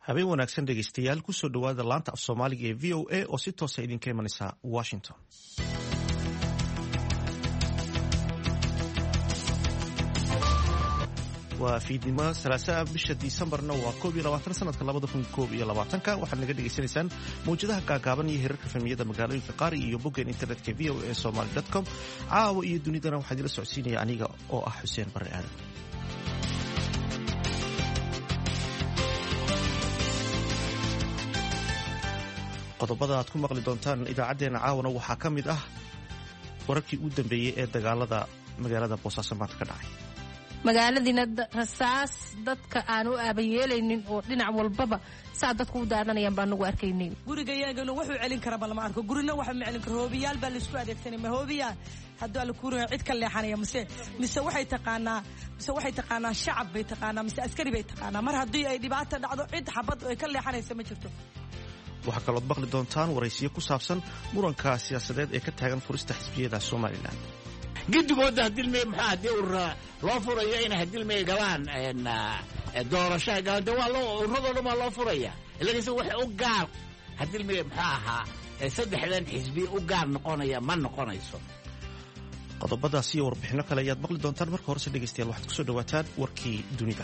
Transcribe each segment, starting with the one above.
habeen wanaagsan dhegaystayaal kusoo dhawaada laanta af soomaaliga ee v o a oo si toosa idinka imanaysa washington. waa fiidnimo salaasaa bisha disembarna waa 21 sanadka 2021 waxaad naga dhegaysanaysaan mawjadaha gaagaaban iyo hirarka fahmiyada magaalooyinka qaari iyo boggeen internetka v o a somali.com. caawa iyo dunidana waxaa idila socodsiinaya aniga oo ah xuseen bare aadan. qodobada aad ku maqli doontaan idaacaddeenna caawana waxaa ka mid ah wararkii u dambeeyey ee dagaalada magaalada boosaaso maanta ka dhacay. magaaladiina rasaas dadka aan u aabayeelaynin oo dhinac walbaba saa dadku u daadanayaan baa nagu arkaynin. gurigayagana wuxuu celin kara balama arko, gurina waxa ma celin karo. hoobiyaal baa laisku adeegsanay, ma hoobiyaa hadduu alla kuuraya cid ka leexanaya mise waxay taqaanaa shacab bay taqaanaa mise askari bay taqaanaa. mar haddii ay dhibaato dhacdo cid xabad ay ka leexanaysa ma jirto. waxaa kalood maqli doontaan waraysiyo ku saabsan muranka siyaasadeed ee ka taagan furista xisbiyada somalilan. gidigooda hadilmey maxaa haddii loo furayo inay hadilmey galaan doorashaha galaan de waa uradoo dhan waa loo furaya. laakiinse wax u gaar hadilmey maxaa ahaa saddexdan xisbi u gaar noqonaya ma noqonayso. qodobadaas iyo warbixinno kale ayaad maqli doontaan. marka horese dhegaystayaal waxaad kusoo dhawaataan warkii dunida.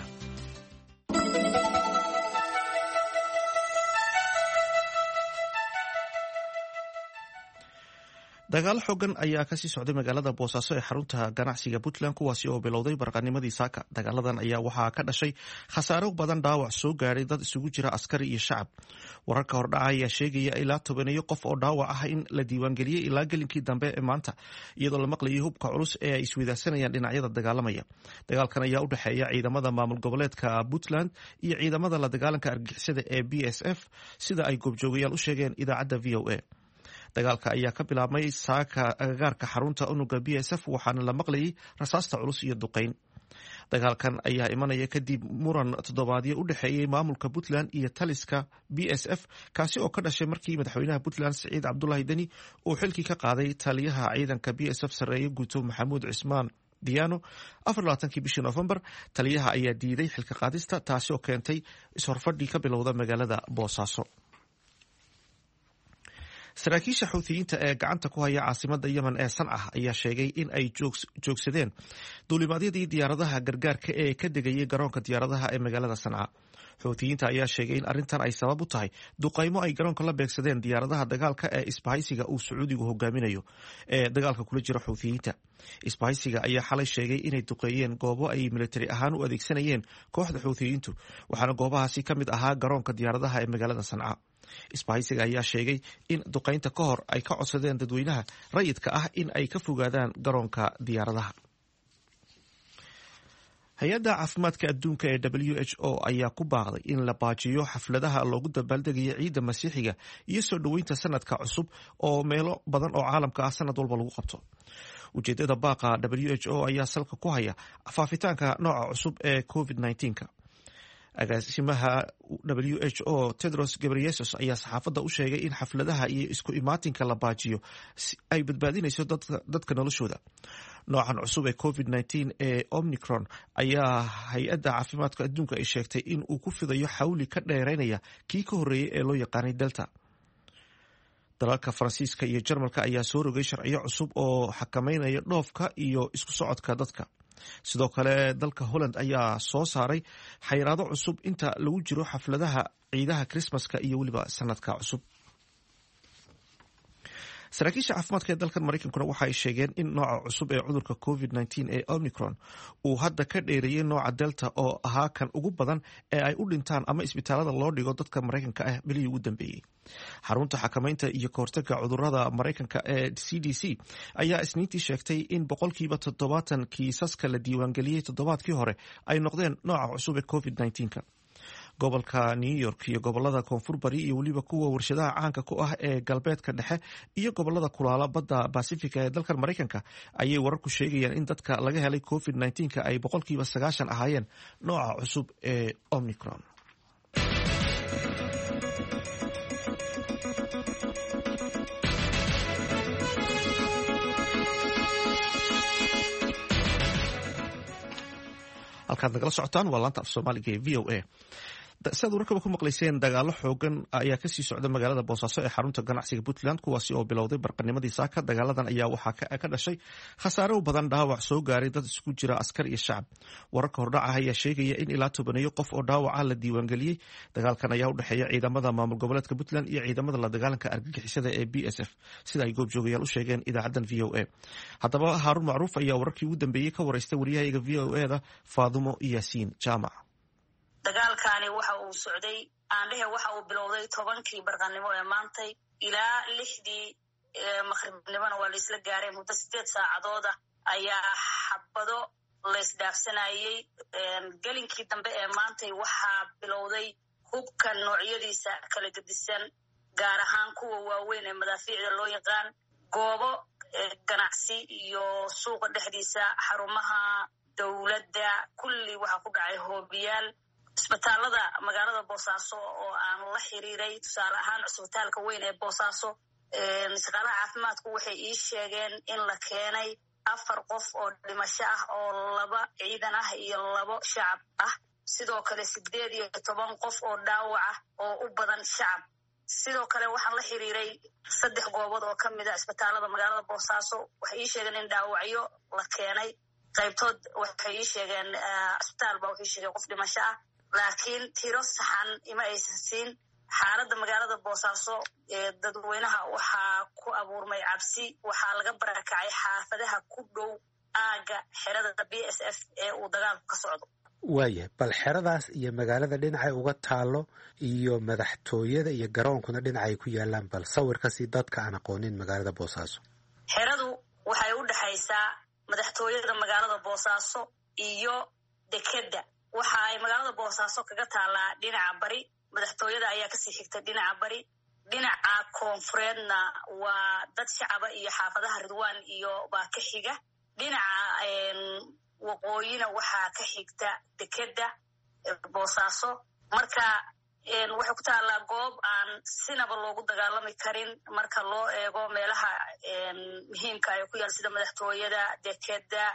dagaalo xoogan ayaa kasii socday magaalada boosaaso ee xarunta ganacsiga puntland, kuwaasi oo bilowday barqanimadii saaka. dagaaladan ayaa waxaa ka dhashay khasaaro badan, dhaawac soo gaadhay dad isugu jira askari iyo shacab. wararka hordhaca ayaa sheegaya ilaa 10 qof oo dhaawac ah in la diiwaangeliyey ilaa gelinkii dambe ee maanta, iyadoo la maqlayay hubka culus ee ay isweydaarsanayaan dhinacyada dagaalamaya. dagaalkan ayaa u dhexeeya ciidamada maamul goboleedka puntland iyo ciidamada la dagaalanka argagixisada ee BSF, sida ay goobjoogayaal u sheegeen idaacadda v o a. dagaalka ayaa ka bilaabmay saaka agagaarka xarunta unuga BSF, waxaana la maqlayay rasaasta culus iyo duqeyn. dagaalkan ayaa imanaya kadib muran toddobaadyo u dhexeeyey maamulka puntland iyo taliska BSF, kaasi oo ka dhashay markii madaxweynaha puntland Siciid Cabdulaahi Deni uu xilkii ka qaaday taliyaha ciidanka BSF sarreeye guuto Maxamuud Cismaan Diyaano 24 bishii Noofembar. taliyaha ayaa diiday xilka qaadista, taasi oo keentay ishorfadhii ka bilowda magaalada boosaaso. saraakiisha xuutiyiinta ee gacanta ku haya caasimada yemen ee sanca ayaa sheegay in ay joogsadeen duulimaadyadii diyaaradaha gargaarka ee ka degayay garoonka diyaaradaha ee magaalada sanca. xuutiyiinta ayaa sheegay in arrintan ay sabab u tahay duqaymo ay garoonka la beegsadeen diyaaradaha dagaalka ee isbahaysiga uu sacuudigu hogaaminayo ee dagaalka kula jira xuutiyiinta. isbahaysiga ayaa xalay sheegay inay duqeeyeen goobo ay militari ahaan u adeegsanayeen kooxda xuutiyiintu, waxaana goobahaasi ka mid ahaa garoonka diyaaradaha ee magaalada sanca. isbahaysiga ayaa sheegay in duqaynta ka hor ay ka codsadeen dadweynaha rayidka ah in ay ka fogaadaan garoonka diyaaradaha. hay-adda caafimaadka adduunka ee WHO ayaa ku baaqday in la baajiyo xafladaha loogu dabaaldegayo ciidda masiixiga iyo soo dhoweynta sanadka cusub oo meelo badan oo caalamka ah sanad walba lagu qabto. ujeedada baaqa WHO ayaa salka ku haya faafitaanka nooca cusub ee COVID-19. agaasimaha WHO Tedros Ghebreyesus ayaa saxaafadda u sheegay in xafladaha iyo isku imaatinka la baajiyo ay badbaadinayso dadka noloshooda. noocan cusub ee COVID-19 ee Omicron ayaa hay-adda caafimaadka adduunka ay sheegtay in uu ku fidayo xawli ka dheeraynaya kii ka horreeyey ee loo yaqaanay Delta. dalalka Faransiiska iyo Jarmalka ayaa soo rogay sharciyo cusub oo xakameynaya dhoofka iyo isku socodka dadka. sidoo kale dalka Holland ayaa soo saaray xayiraado cusub inta lagu jiro xafladaha ciidaha Christmaska iyo weliba sanadka cusub. saraakiisha caafimaadka ee dalkan Mareykankuna waxa ay sheegeen in nooca cusub ee cudurka COVID-19 ee Omicron uu hadda ka dheereeyay nooca Delta oo ahaa kan ugu badan ee ay u dhintaan ama isbitaalada loo dhigo dadka Mareykanka ah bilihii ugu dambeeyey. xarunta xakamaynta iyo kahortagga cudurrada Mareykanka ee CDC ayaa isniintii sheegtay in 70% kiisaska la diiwaangeliyey toddobaadkii hore ay noqdeen nooca cusub ee COVID-19. gobolka New York iyo gobolada koonfur bari iyo weliba kuwa warshadaha caanka ku ah ee galbeedka dhexe iyo gobolada kulaala badda Pacifica ee dalkan Mareykanka ayay wararku sheegayaan in dadka laga helay COVID-19 ay 90% ahaayeen nooca cusub ee Omicron. halkaad nagala socotaan waa laanta af soomaaliga ee v o a. sidaad warkaba ku maqlayseen dagaalo xoogan ayaa kasii socda magaalada boosaaso ee xarunta ganacsiga puntland kuwaasi oo bilowday barqanimadii saaka. dagaaladan ayaa waxaa ka dhashay khasaare u badan dhaawac soo gaaray dad isugu jira askar iyo shacab. wararka hordhaca ayaa sheegaya in ilaa 10 qof oo dhaawaca la diiwaangeliyey. dagaalkan ayaa u dhexeeya ciidamada maamul goboleedka puntland iyo ciidamada la dagaalanka argagixisada ee BSF sida ay goobjoogayaal u sheegeen idaacadan VOA. haddaba Haarun Macruuf ayaa wararkii ugu dambeeyey ka waraystay waryahayaga VOA-da Faadumo Yaasiin Jaamac. dagaalkani waxa uu socday aandhehe waxa uu bilowday 10kii barqanimo ee maantay ilaa 6dii maqribnimona waa la isla gaaray. muddo 8 saacadood ayaa xabado la isdhaafsanayay. gelinkii dambe ee maantay waxaa bilowday hubka noocyadiisa kala gedisan, gaar ahaan kuwa waaweyn ee madaafiicda loo yaqaan, goobo ganacsi iyo suuqa dhexdiisa, xarumaha dowladda, kulli waxaa ku dhacay hoobiyaal. isbitaalada magaalada boosaaso oo aan la xiriiray, tusaale ahaan cisbitaalka weyn ee boosaaso, shaqaalaha caafimaadku waxay ii sheegeen in la keenay 4 qof oo dhimasho ah oo 2 ciidan ah iyo 2 shacab ah. sidoo kale 18 qof oo dhaawac ah oo u badan shacab. sidoo kale waxaan la xiriiray 3 goobood oo ka mid ah isbitaalada magaalada boosaaso. waxay ii sheegeen in dhaawacyo la keenay. qaybtood waxay ii sheegeen isbitaal baa waxay sheegeen qof dhimasho ah, laakiin tiro saxan ima aysan siin. xaaladda magaalada boosaaso ee dadweynaha waxaa ku abuurmay cabsi. waxaa laga barakacay xaafadaha ku dhow aaga xerada BSF ee uu dagaalku ka socdo. waayahay, bal xeradaas iyo magaalada dhinacay uga taalo iyo madaxtooyada iyo garoonkuna dhinacay ku yaalaan, bal sawirkasi dadka aan aqoonin magaalada boosaaso. xeradu waxay u dhexaysaa madaxtooyada magaalada boosaaso iyo dekedda. waxa ay magaalada boosaaso kaga taalaa dhinaca bari, madaxtooyada ayaa kasii xigta dhinaca bari. dhinaca koonfureedna waa dad shacaba iyo xaafadaha Ridwaan iyo baa ka xiga. dhinaca waqooyina waxaa ka xigta dekedda boosaaso. marka waxay ku taalaa goob aan sinaba loogu dagaalami karin marka loo eego meelaha muhiimka ay ku yaal sida madaxtooyada, dekedda,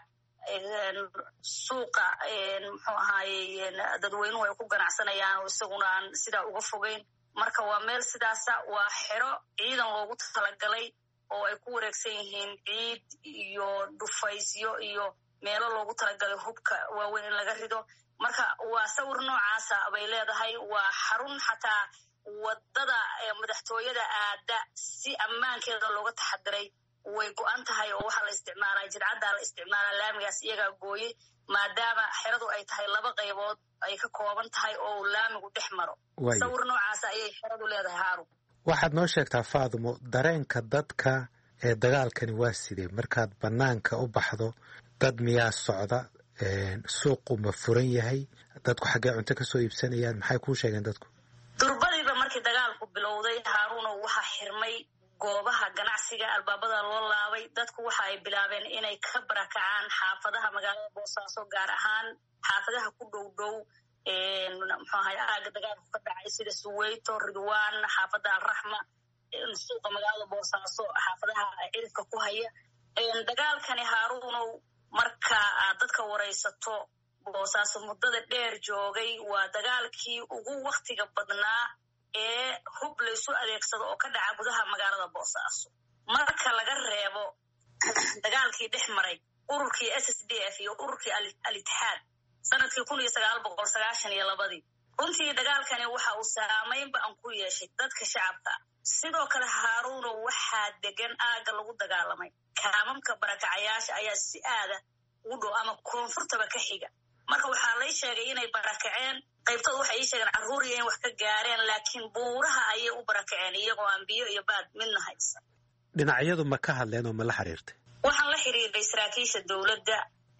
suuqa muxuu ahaaye dadweynuhu ay ku ganacsanayaan oo isaguna aan sidaa uga fogeyn. marka waa meel sidaasa. waa xero ciidan loogu talagalay oo ay ku wareegsan yihiin ciid iyo dhufaysyo iyo meelo loogu talagalay hubka waaweyn in laga rido. marka waa sawir noocaasa bay leedahay. waa xarun xataa wadada madaxtooyada aada si ammaankeeda looga taxadiray way go-an tahay oo waxaa la isticmaalaa jidcaddaa la isticmaalaa, laamigaas iyagaa gooye, maadaama xeradu ay tahay 2 qaybood ay ka kooban tahay oo laamigu dhex maro. sawir noocaasa ayay xeradu leedahay. Haarun, waxaad noo sheegtaa Faadumo, dareenka dadka ee dagaalkani waa sidee? markaad banaanka u baxdo, dad miyaa socda? suuqu ma furan yahay? dadku xaggee cunto ka soo iibsanayaan? maxay kuu sheegeen dadku? durbadiiba markii dagaalku bilowday Haaruno waxaa xirmay goobaha ganacsiga, albaabada loo laabay. dadku waxa ay bilaabeen inay ka barakacaan xaafadaha magaalada boosaaso, gaar ahaan xaafadaha ku dhow muxuu ahay aaga dagaalku ka dhacay sida Suweyto, Ridwaan, xaafada Alraxma, suuqa magaalada boosaaso, xaafadaha cirifka ku haya. dagaalkani Haaruno marka aad dadka waraysato boosaaso muddada dheer joogay, waa dagaalkii ugu waqtiga badnaa ee hub laysu adeegsado oo ka dhaca gudaha magaalada boosaaso. marka laga reebo dagaalkii dhex maray ururkii SSDF iyo ururkii al-Ittixaad sanadkii 1992. runtii dagaalkani waxa uu saameyn ba'an ku yeeshay dadka shacabka. sidoo kale Haaruno waxaa degan aaga lagu dagaalamay kaamamka barakacayaasha ayaa si aada u dhow ama koonfurtaba ka xiga. marka waxaa lay sheegay inay barakaceen. qaybtood waxay ii sheegeen carruur iyo in wax ka gaareen, laakiin buuraha ayay u barakaceen iyagoo aan biyo iyo baad midna haysan. dhinacyadu ma ka hadleen oo ma la xiriirtay? waxaan la xiriiray saraakiisha dowladda.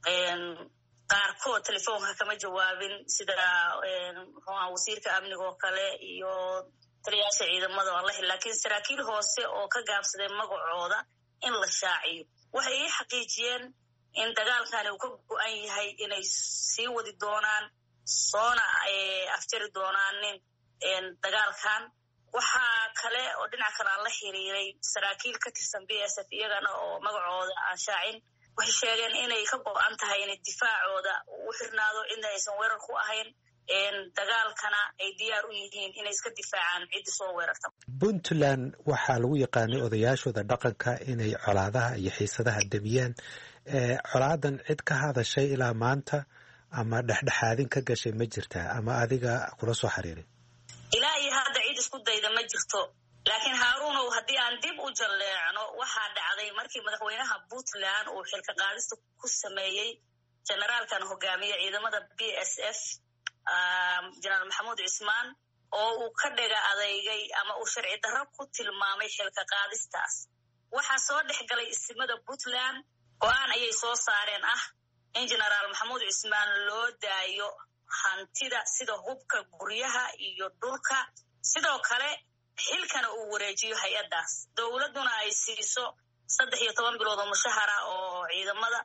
qaarkood telefoonka kama jawaabin, sida wasiirka amniga oo kale iyo taliyaasha ciidamada aan la xiriir. laakiin saraakiil hoose oo ka gaabsaday magacooda in la shaaciyo waxay ii xaqiijiyeen in dagaalkani uu ka go-an yahay inay sii wadi doonaan, soona afjari doonaan dagaalkan. waxaa kale oo dhinac kale aan la xiriiray saraakiil ka tirsan BSF iyagana oo magacooda aan shaacin. waxay sheegeen inay ka go-an tahay inay difaacooda u xirnaado, cidna aysan weerar ku ahayn. dagaalkana ay diyaar u yihiin inay iska difaacaan ciddi soo weerarta. Puntland waxaa lagu yaqaanay odayaashooda dhaqanka inay colaadaha iyo xiisadaha damiyaan. Colaadan cid ka hadashay ilaa maanta ama dhexdhexaadin ka gashay ma jirtaa ama adiga kula soo xiriiray? ilaa iyo hadda cid isku dayda ma jirto, laakiin haaruunow haddii aan dib u jalleecno waxaa dhacday markii madaxweynaha Puntland uu xilka qaadista ku sameeyey generaalkan hogaamiye ciidamada BSF jenaraal maxamuud cismaan oo uu ka dhega adeygay ama uu sharci darro ku tilmaamay xilka qaadistaas. waxaa soo dhex galay isimada Puntland go-aan ayay soo saareen ah in jenaraal maxamuud cismaan loo daayo hantida sida hubka, guryaha iyo dhulka, sidoo kale xilkana uu wareejiyo hay-addaas. dowladduna ay siiso 13 bilood oo mushahara oo ciidamada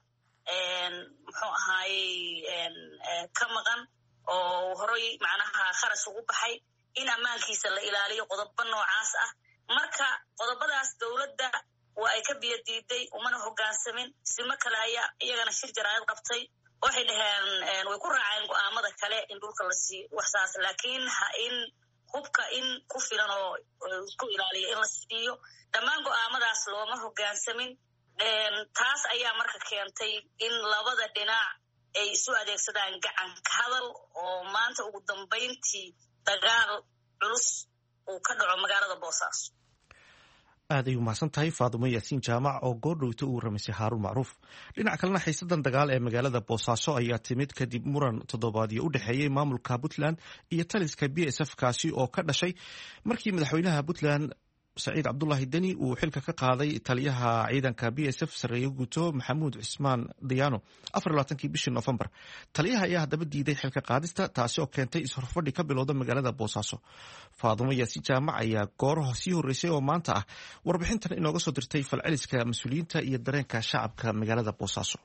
muxuu ahaayey ka maqan oo horay macnaha kharash ugu baxay in ammaankiisa la ilaaliyo. qodobo noocaas ah marka qodobadaas dowladda waa ay ka biyo diiday, umana hoggaansamin. simo kale ayaa iyagana shir jaraa'id qabtay, waxay dhaheen way ku raaceen go'aamada kale in dhulka la siiyo waxsaas, laakiin in hubka in ku filan oo isku ilaaliyo in la siiyo. dhammaan go'aamadaas looma hoggaansamin. taas ayaa marka keentay in labada dhinac ay isu adeegsadaan gacanka hadal oo maanta ugu dambayntii dagaal culus uu ka dhaco magaalada Boosaaso. aad ay umahadsan tahay Faadumo Yaasiin Jaamac oo goordhowta uu ramisay Haaruun Macruuf. dhinaca kalena xiisadan dagaal ee magaalada Boosaaso ayaa timid kadib muran toddobaadyo u dhexeeyay maamulka Puntland iyo taliska BSF kaasi oo ka dhashay markii madaxweynaha Puntland Saciid Cabdullaahi Deni uu xilka ka qaaday taliyaha ciidanka BSF Sareeyo Guto Maxamuud Cismaan Diyaano 24 bishii November. taliyaha ayaa haddaba diiday xilka qaadista, taasi oo keentay is-horfadhi ka bilowda magaalada Boosaaso. Faadumo Yaasiin Jaamac ayaa gooraha sii horeysay oo maanta ah warbixintan inooga soo dirtay falceliska mas-uuliyiinta iyo dareenka shacabka magaalada Boosaaso.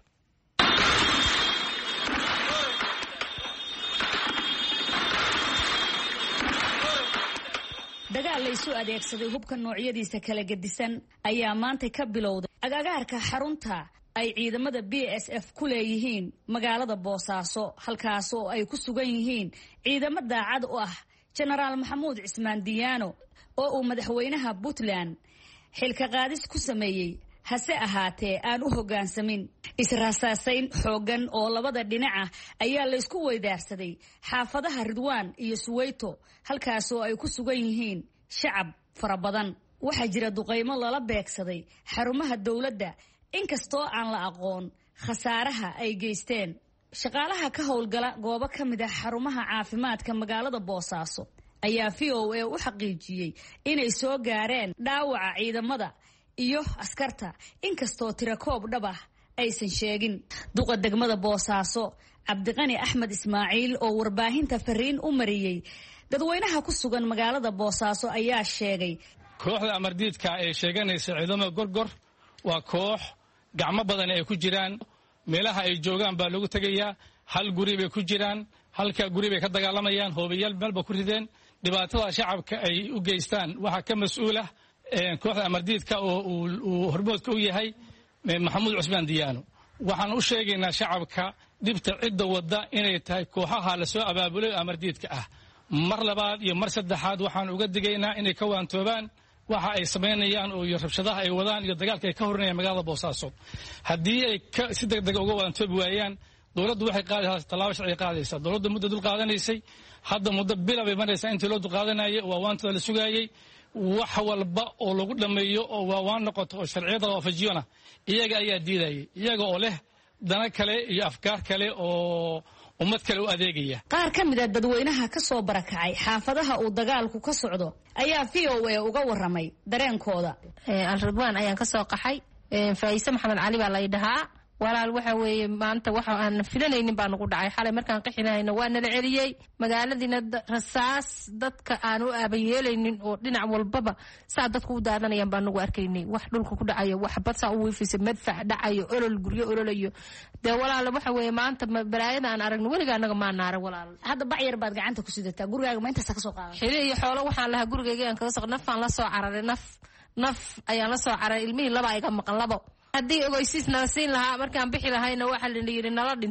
dagaal la isu adeegsaday hubka noocyadiisa kala gedisan ayaa maanta ka bilowday agagaarka xarunta ay ciidamada BSF ku leeyihiin magaalada Boosaaso, halkaas oo ay ku sugan yihiin ciidamo daacad u ah jenaraal maxamuud cismaan Diyaano oo uu madaxweynaha Puntland xilka qaadis ku sameeyey. hase ahaatee aan u hoggaansamin. israasaasayn xoogan oo labada dhinaca ayaa la isku weydaarsaday xaafadaha Ridwaan iyo Suweyto, halkaas oo ay ku sugan yihiin shacab fara badan. waxaa jira duqeymo lala beegsaday xarumaha dowladda inkastoo aan la aqoon khasaaraha ay geysteen. shaqaalaha ka howlgala goobo ka mid ah xarumaha caafimaadka magaalada Boosaaso ayaa VOA u xaqiijiyey inay soo gaareen dhaawaca ciidamada iyo askarta, inkastoo tirakoob dhab ah aysan sheegin. duqa degmada Boosaaso Cabdiqani Axmed Ismaaciil oo warbaahinta fariin u mariyey dadweynaha ku sugan magaalada Boosaaso ayaa sheegay kooxda amardiidka ee sheeganaysa ciidamada gorgor waa koox gacmo badan ay ku jiraan, meelaha ay joogaan baa lagu tegayaa. hal guri bay ku jiraan, halka guri bay ka dagaalamayaan, hoobayaal meelba ku rideen. dhibaatada shacabka ay u geystaan waxaa ka mas-uula kooxda amardiidka oo uu hormoodka u yahay maxamuud cismaan Diyaano. waxaan u sheegaynaa shacabka dhibta cidda wadda inay tahay kooxaha la soo abaabulay amardiidka ah. mar labaad iyo mar saddexaad waxaan uga digaynaa inay ka waantoobaan waxa ay samaynayaan oo iyo rabshadaha ay wadaan iyo dagaalka ay ka horinayaan magaalada Boosaaso. haddii ay si degdeg uga waantoobi waayaan, dowladdu waxay qaadaysaa tallaabo sharci qaadaysaa. dowladdu muddo dul qaadanaysay, hadda muddo bila bay maraysaa intii loo dul qaadanayay, waa waantada la sugaayey. wax walba oo lagu dhameeyo oo waan noqoto oo sharciyada waafajiyona iyaga ayaa diidayay, iyaga oo leh dana kale iyo afkaar kale oo ummad kale u adeegaya. qaar ka mid ah dadweynaha ka soo barakacay xaafadaha uu dagaalku ka socdo ayaa VOA uga waramay dareenkooda. Ridwaan ayaan ka soo qaxay. Faaiise Maxamed Cali baa la yidhahaa. walaal waxa weeye maanta waxa aan filanaynin baa nagu dhacay. xalay markaan qixinayna waa nala celiyey magaaladiina, rasaas dadka aan u aabayeelaynin oo dhinac walbaba saa dadku u daadanayaan baa nagu arkaynay. wax dhulka ku dhacayo, wax bad saa u wiifisay, madfac dhacayo, olol guryo ololayo. dee walaal waxa weeye maanta balaayada aan aragno weligaa anaga maa naaran. walaal hadda bacyar baad gacanta ku sidataa, gurigaaga ma intaasa ka soo qaadan? xili iyo xoolo waxaan lahaa gurigayga aan kaga soo nafaan la soo cararay. naf ayaan la soo cararay. ilmihii laba iga maqan labo. haddii ogeysiis nala siin lahaa markaan bixi lahayna waxaa la yidhi nala dhinta.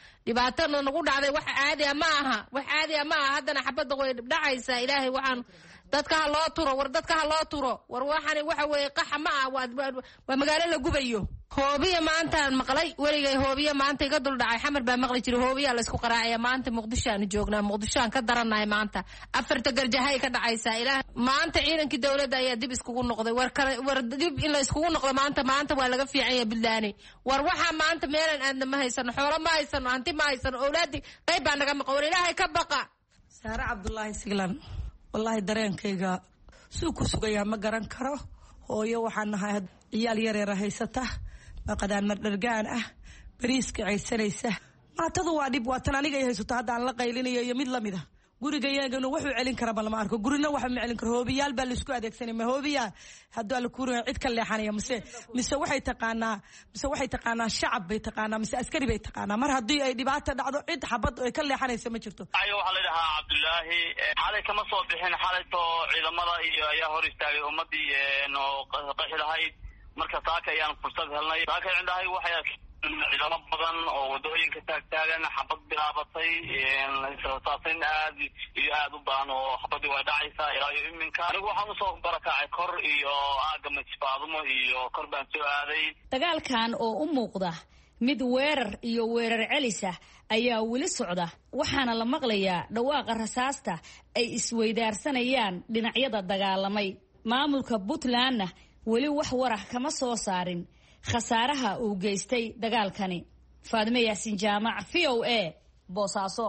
dhibaatana nagu dhacday wax caadi ma aha haddana xabadda way dhacaysaa. ilaahay waxaan dadka ha loo turo war waxani waxa weeye qaxa ma ah waa magaalo la gubayo. hoobiya maantaan maqlay weligay hoobiya maanta iga dul dhacay xamar baa maqli jiray hoobiya la isku qaraacaya maanta muqdishoaan joognaa muqdishoaan ka daranahay maanta afarta garjahay ka dhacaysaa. ilaah maanta ciidankii dawladda ayaa dib iskugu noqday war dib in la iskugu noqdo maanta waa laga fiican yahay billaani war waxa maanta meelan aadna ma haysano xoolo ma haysano hanti ma haysano awlaadi qayb baa naga maqan war ilaahay ka baqa. Saare Cabdullaahi Siglan wallahi dareenkayga suu ku sugaya ma garan karo. hooyo waxaan nahay ciyaal yareera haysata maqadaan mardhargaan ah bariiska caysanaysa maatadu waa dhib waatan aniga ay haysato haddaan la qaylinayo iyo mid lamid ah gurigayaagana wuxuu celin kara lama arko gurina waxa ma celin karo hoobiyaal baa la isku adeegsanay ma hoobiyaa haddii la kuuriyay cid ka leexanaya mise waxay taqaanaa shacab bay taqaanaa mise askari bay taqaanaa mar haddii ay dhibaato dhacdo cid xabad ay ka leexanaysa ma jirto. waxaa la dhahaa Cabdullaahi xalay kama soo bixin xalayto ciidamada iyo ayaa hor istaagay ummadii oo qaxi lahayd marka saaka ayaan fursad helnay saaka cindahay waxay ciidamo badan oo wadooyinka taagtaagan xabad bilaabatay saasin aad u baahan oo xabadii waa dhacaysaa ilaa iyo iminka anigu waxaan usoo barakacay kor iyo aaga majfaadumo iyo kor baan soo aaday. dagaalkan oo u muuqda mid weerar iyo weerar celisa ayaa weli socda waxaana la maqlayaa dhawaaqa rasaasta ay isweydaarsanayaan dhinacyada dagaalamay. maamulka Puntlandna weli wax warax kama soo saarin khasaaraha uu geystay dagaalkani. Faadime Yaasin Jaamac VOA Boosaaso.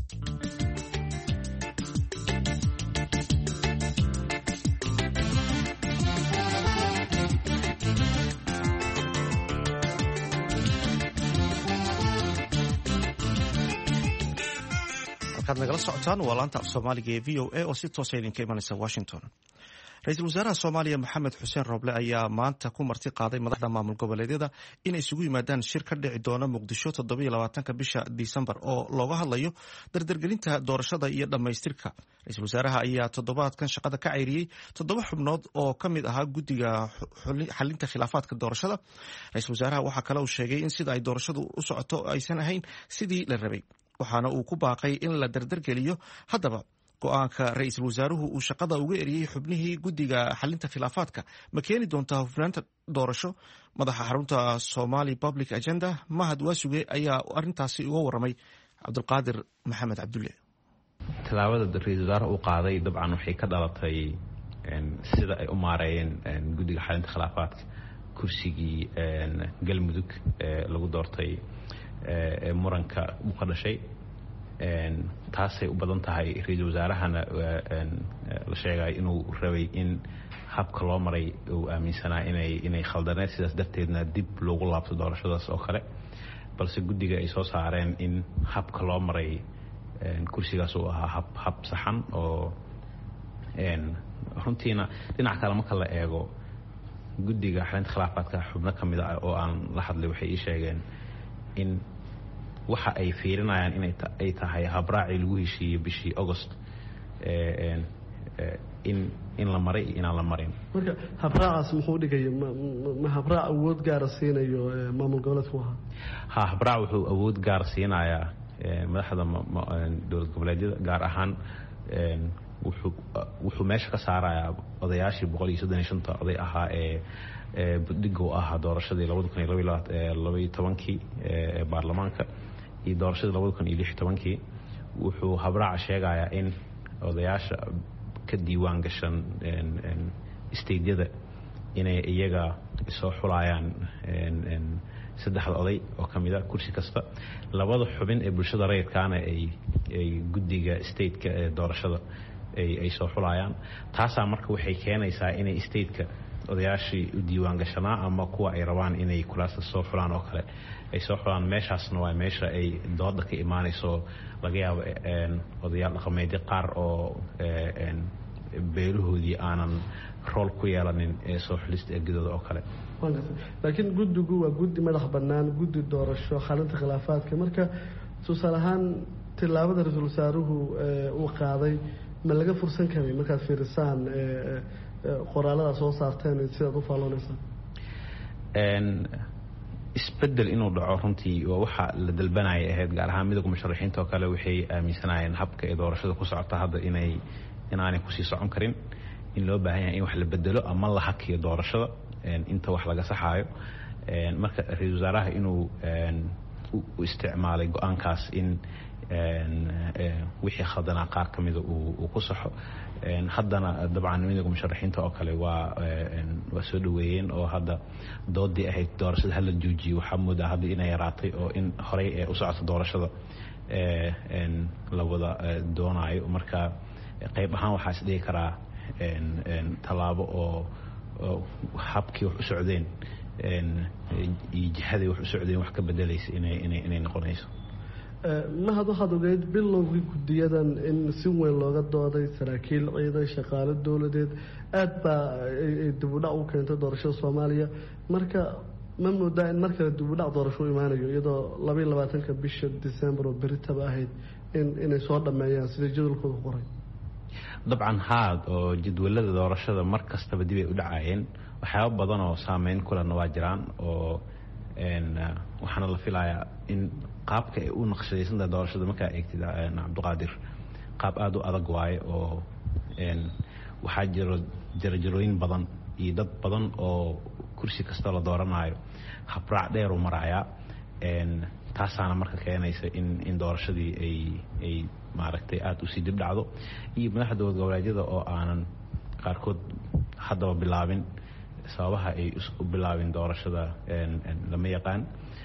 halkaad nagala socotaan waa laanta af soomaaliga ee VOA oo si toosa idinka imanaysa Washington. ra-iisul wasaaraha Soomaaliya Maxamed Xuseen Roble ayaa maanta ku marti qaaday madaxda maamul goboleedyada inay isugu yimaadaan shir ka dhici doona Muqdisho 27 bisha Disembar oo looga hadlayo dardargelinta doorashada iyo dhamaystirka. ra-iisul wasaaraha ayaa toddobaadkan shaqada ka ceyriyay 7 xubnood oo ka mid ahaa guddiga xalinta khilaafaadka doorashada. ra-iisul wasaaraha waxaa kale uu sheegay in sida ay doorashadu u socoto aysan ahayn sidii la rabay waxaana uu ku baaqay in la dardargeliyo. haddaba go-aanka ra-iisul wasaaruhu uu shaqada uga eriyey xubnihii guddiga xalinta khilaafaadka ma keeni doontaa hufnaanta doorasho? madaxa xarunta Somali Public Agenda Mahad Waasuge ayaa arintaasi uga waramay Cabdulqaadir Maxamed Cabdulle. tallaabada ra-iisul wasaaraha uu qaaday dabcan waxay ka dhalatay sida ay u maareeyeen guddiga xalinta khilaafaadka kursigii galmudug lagu doortay muranka u ka dhashay. taasay u badan tahay ra-iisul wasaarahana la sheegay inuu rabay in habka loo maray uu aaminsanaa inay khaldaneed sidaas darteedna dib loogu laabto doorashadaas oo kale balse guddiga ay soo saareen in habka loo maray kursigaas uu ahaa hab saxan oo runtiina dhinac kale marka la eego guddiga xalinta khilaafaadka xubno ka mid ah oo aan la hadlay waxay ii sheegeen in waxa ay fiirinayaan inay tahay habraaci lagu heshiiyey bishii August in la maray inaan la marin. marka habraacaas muxuu dhigay ma habraac awood gaar siinayo maamul goboleedku habraac wuxuu awood gaar siinayaa madaxda dowlad goboleedyada gaar ahaan wuxuu meesha ka saarayaa odayaashii 135 oday ahaa ee buddiga u ahaa doorashadii 2012 ee baarlamaanka iyo doorashadii 2016 wuxuu habraaca sheegayaa in odayaasha ka diiwaan gashan isteydyada inay iyaga soo xulayaan saddexda oday oo kamid ah kursi kasta labada xubin ee bulshada rayidkaana ay guddiga stateka ee doorashada ay soo xulayaan. taasaa marka waxay keenaysaa inay stateka odayaashii u diiwaan gashanaa ama kuwa ay rabaan inay kulaasta soo xulaan oo kale ay soo xulaan. meeshaasna waa meesha ay dooda ka imaanayso laga yaabo odayaal dhaqameedyo qaar oo beelahoodii aanan rool ku yeelanin ee soo xulista ergadooda oo kale. laakiin guddigu waa guddi madax bannaan guddi doorasho xalinta khilaafaadka marka tusaale ahaan tillaabada ra-iisul wasaaruhu uu qaaday ma laga fursan karay markaad fiirisaan qoraalada soo saarteen sidaad u faaloonaysaa? isbedel inuu dhaco runtii waa waxa la dalbanaya ahayd gaar ahaan midowga musharaxiinta oo kale waxay aaminsanayeen habka ee doorashada ku socota hadda inaanay kusii socon karin in loo baahan yahay in wax la bedelo ama la hakiyo doorashada inta wax laga saxaayo marka ra-iisul wasaaraha inuu u isticmaalay go-aankaas in wixii khaldanaa qaar ka mida uu ku saxo haddana dabcan midowga musharaxiinta oo kale waa soo dhaweeyeen oo hadda doodii ahayd doorashada hala joojiyo waxaa moodaa hadda inay yaraatay oo in horey ee u socota doorashada la wada doonaayo marka qayb ahaan waxaa is dhigi karaa tallaabo oo habkii wax u socdeen iyo jihadii wax u socdeen wax ka bedelaysa inay noqonayso mahad waxaad ogeyd bilowgii guddiyadan in si weyn looga dooday saraakiil ciidan shaqaalo dowladeed aad baa ay dibudhac u keentay doorashada soomaaliya marka ma moodaa in mar kale dibudhac doorasho u imaanayo iyadoo 22 bisha December oo beritaba ahayd inay soo dhameeyaan sida jadwalkooda qoray dabcan haad oo jadwalada doorashada mar kastaba dib ay u dhacayeen waxyaabo badan oo saameyn kulana waa jiraan oo waxaana la filayaa in qaabka ay u naqshadaysan doorashada markaa eegtid Cabdiqaadir qaab aad u adag waaye oo waxaa jiro jarjarooyin badan iyo dad badan oo kursi kasta la dooranayo habraac dheer u maraya taasaana marka keenaysa in doorashadii ay maaragtay aad u sii dib dhacdo iyo madaxda goboleedyada oo aanan qaarkood haddaba bilaabin sababaha ay u bilaabin doorashada lama yaqaan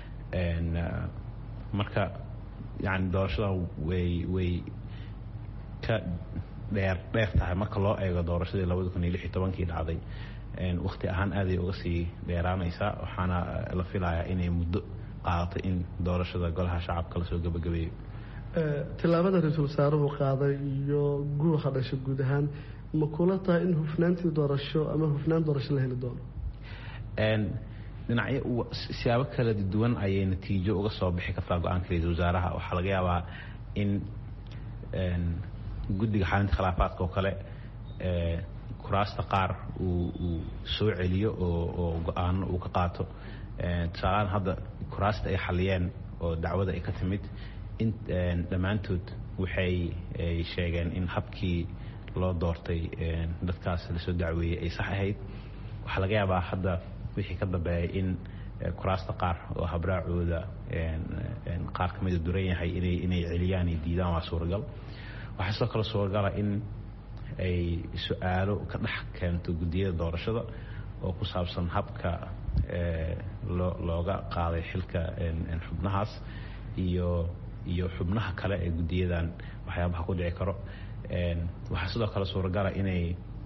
marka yani doorashada way ka dheer tahay marka loo eego doorashadii 2016 dhacday waqti ahaan aaday uga sii dheeraanaysa waxaana la filayaa inay muddo qaadato in doorashada golaha shacabka la soo gabagabeeyo tilaabada ra-iisul wasaaruhu qaaday iyo guuxa dhashay guud ahaan ma kula tahay in hufnaantii doorasho ama hufnaan doorasho la heli doono dhinacyo siyaabo kala duwan ayay natiijo uga soo bixi kartaa go-aanka ra-iisul wasaaraha waxaa laga yaabaa in guddiga xalinta khilaafaadka oo kale kuraasta qaar uu soo celiyo oo go-aano uu ka qaato tusaalahaan hadda kuraasta ay xaliyeen oo dacwada ay ka timid in dhammaantood waxay sheegeen in habkii loo doortay dadkaas lasoo dacweeyey ay sax ahayd waxaa laga yaabaa hadda wixii ka dambeeyay in kuraasta qaar oo habraacooda qaar ka mida duran yahay inay celiyaan iyo diidaan waa suuragal waxaa sidoo kale suuragala in ay su-aalo ka dhex keento guddiyada doorashada oo ku saabsan habka looga qaaday xilka xubnahaas iyo xubnaha kale ee guddiyadan waxyaabaha ku dhici karo waxaa sidoo kale suuragala inay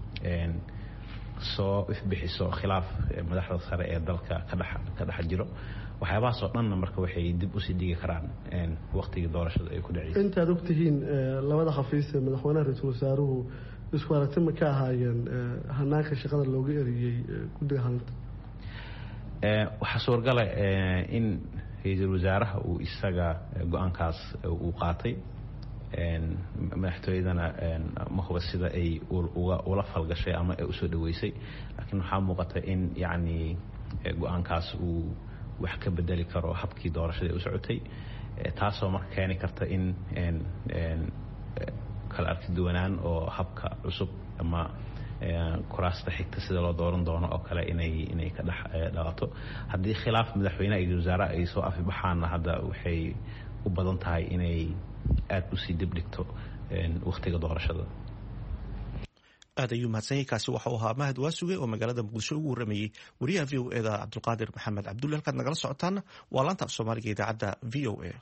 soo ifbixiso khilaaf madaxda sare ee dalka ka dhex jiro waxyaabahaas oo dhanna marka waxay dib usii dhigi karaan waqtigii doorashada ay ku dhacayso intaad ogtihiin labada xafiis ee madaxweynaha ra-iisul wasaaruhu isku aragti ma ka ahaayeen hanaanka shaqada looga eriyey guddiga halinta waxaa suuragala in ra-iisul wasaaraha uu isaga go-aankaas uu qaatay madaxtooyadana ma huba sida ay ula falgashay ama ay usoo dhaweysay laakiin waxaa muuqata in yacni go-aankaas uu wax ka bedeli karo habkii doorashada u socotay taasoo marka keeni karta in kala arki duwanaan oo habka cusub ama kuraasta xigta sida loo dooran doono oo kale inay ka dhex dhalato haddii khilaaf madaxweynaha iyo wasaare ay soo afibaxaanna hadda waxay u badan tahay inay aad usii dib dhigto waqtiga doorashada aad ayuu mahadsanyahay kaasi waxau ahaa mahad waasuge oo magaalada muqdisho ugu waramayey wariyaha v o eda cabdulqaadir maxamed cabdulle halkaad nagala socotaana waa laanta af soomaaliga idaacadda v o a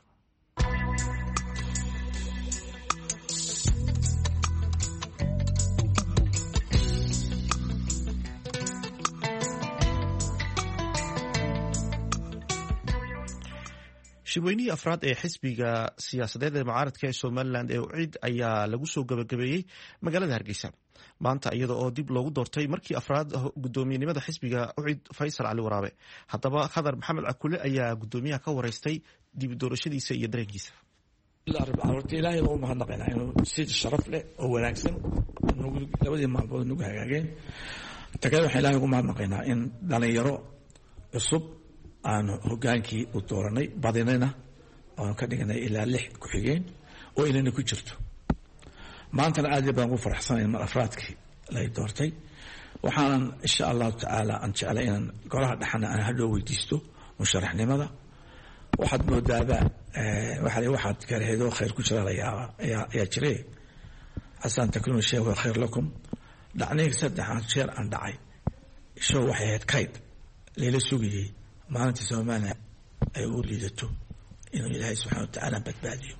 shirweynihii afraad ee xisbiga siyaasadeed ee mucaaradka ee somalilan ee ucid ayaa lagu soo gabagabeeyey magaalada hargeysa maanta iyada oo dib loogu doortay markii afraad gudoomiyenimada xisbiga ucid faysal cali waraabe haddaba khadar maxamed cakule ayaa gudoomiyaha ka wareystay dib doorashadiisa iyo dareenkiisa horta ilaahay baa u mahadnaqaynaa inuu si sharaf leh oo wanaagsan labadii maalmood nagu hagaageen tagad waxaan ilaahay ugu mahadnaqaynaa in dhalinyaro cusub aanu hogaankii u dooranay badinayna aanu ka dhiganay ilaa 6 ku-xigeen oo inayna ku jirto maantana aad baan ugu faraxsanahay mar afraadkii lay doortay waxaanan insha allahu tacaala aan jeclay inaan golaha dhexana aan hadhow weydiisto musharaxnimada waxaad moodaaba waxaad karaheedoo khayr ku jira ayaa jire xasan takunu shay wa khayr lakum dhacnay 3 jeer aan dhacay show waxay ahayd kayd leela sugayay maalintii Soomaaliya ay u liidato inuu Ilaahay subxaanahu wa ta'aala badbaadiyo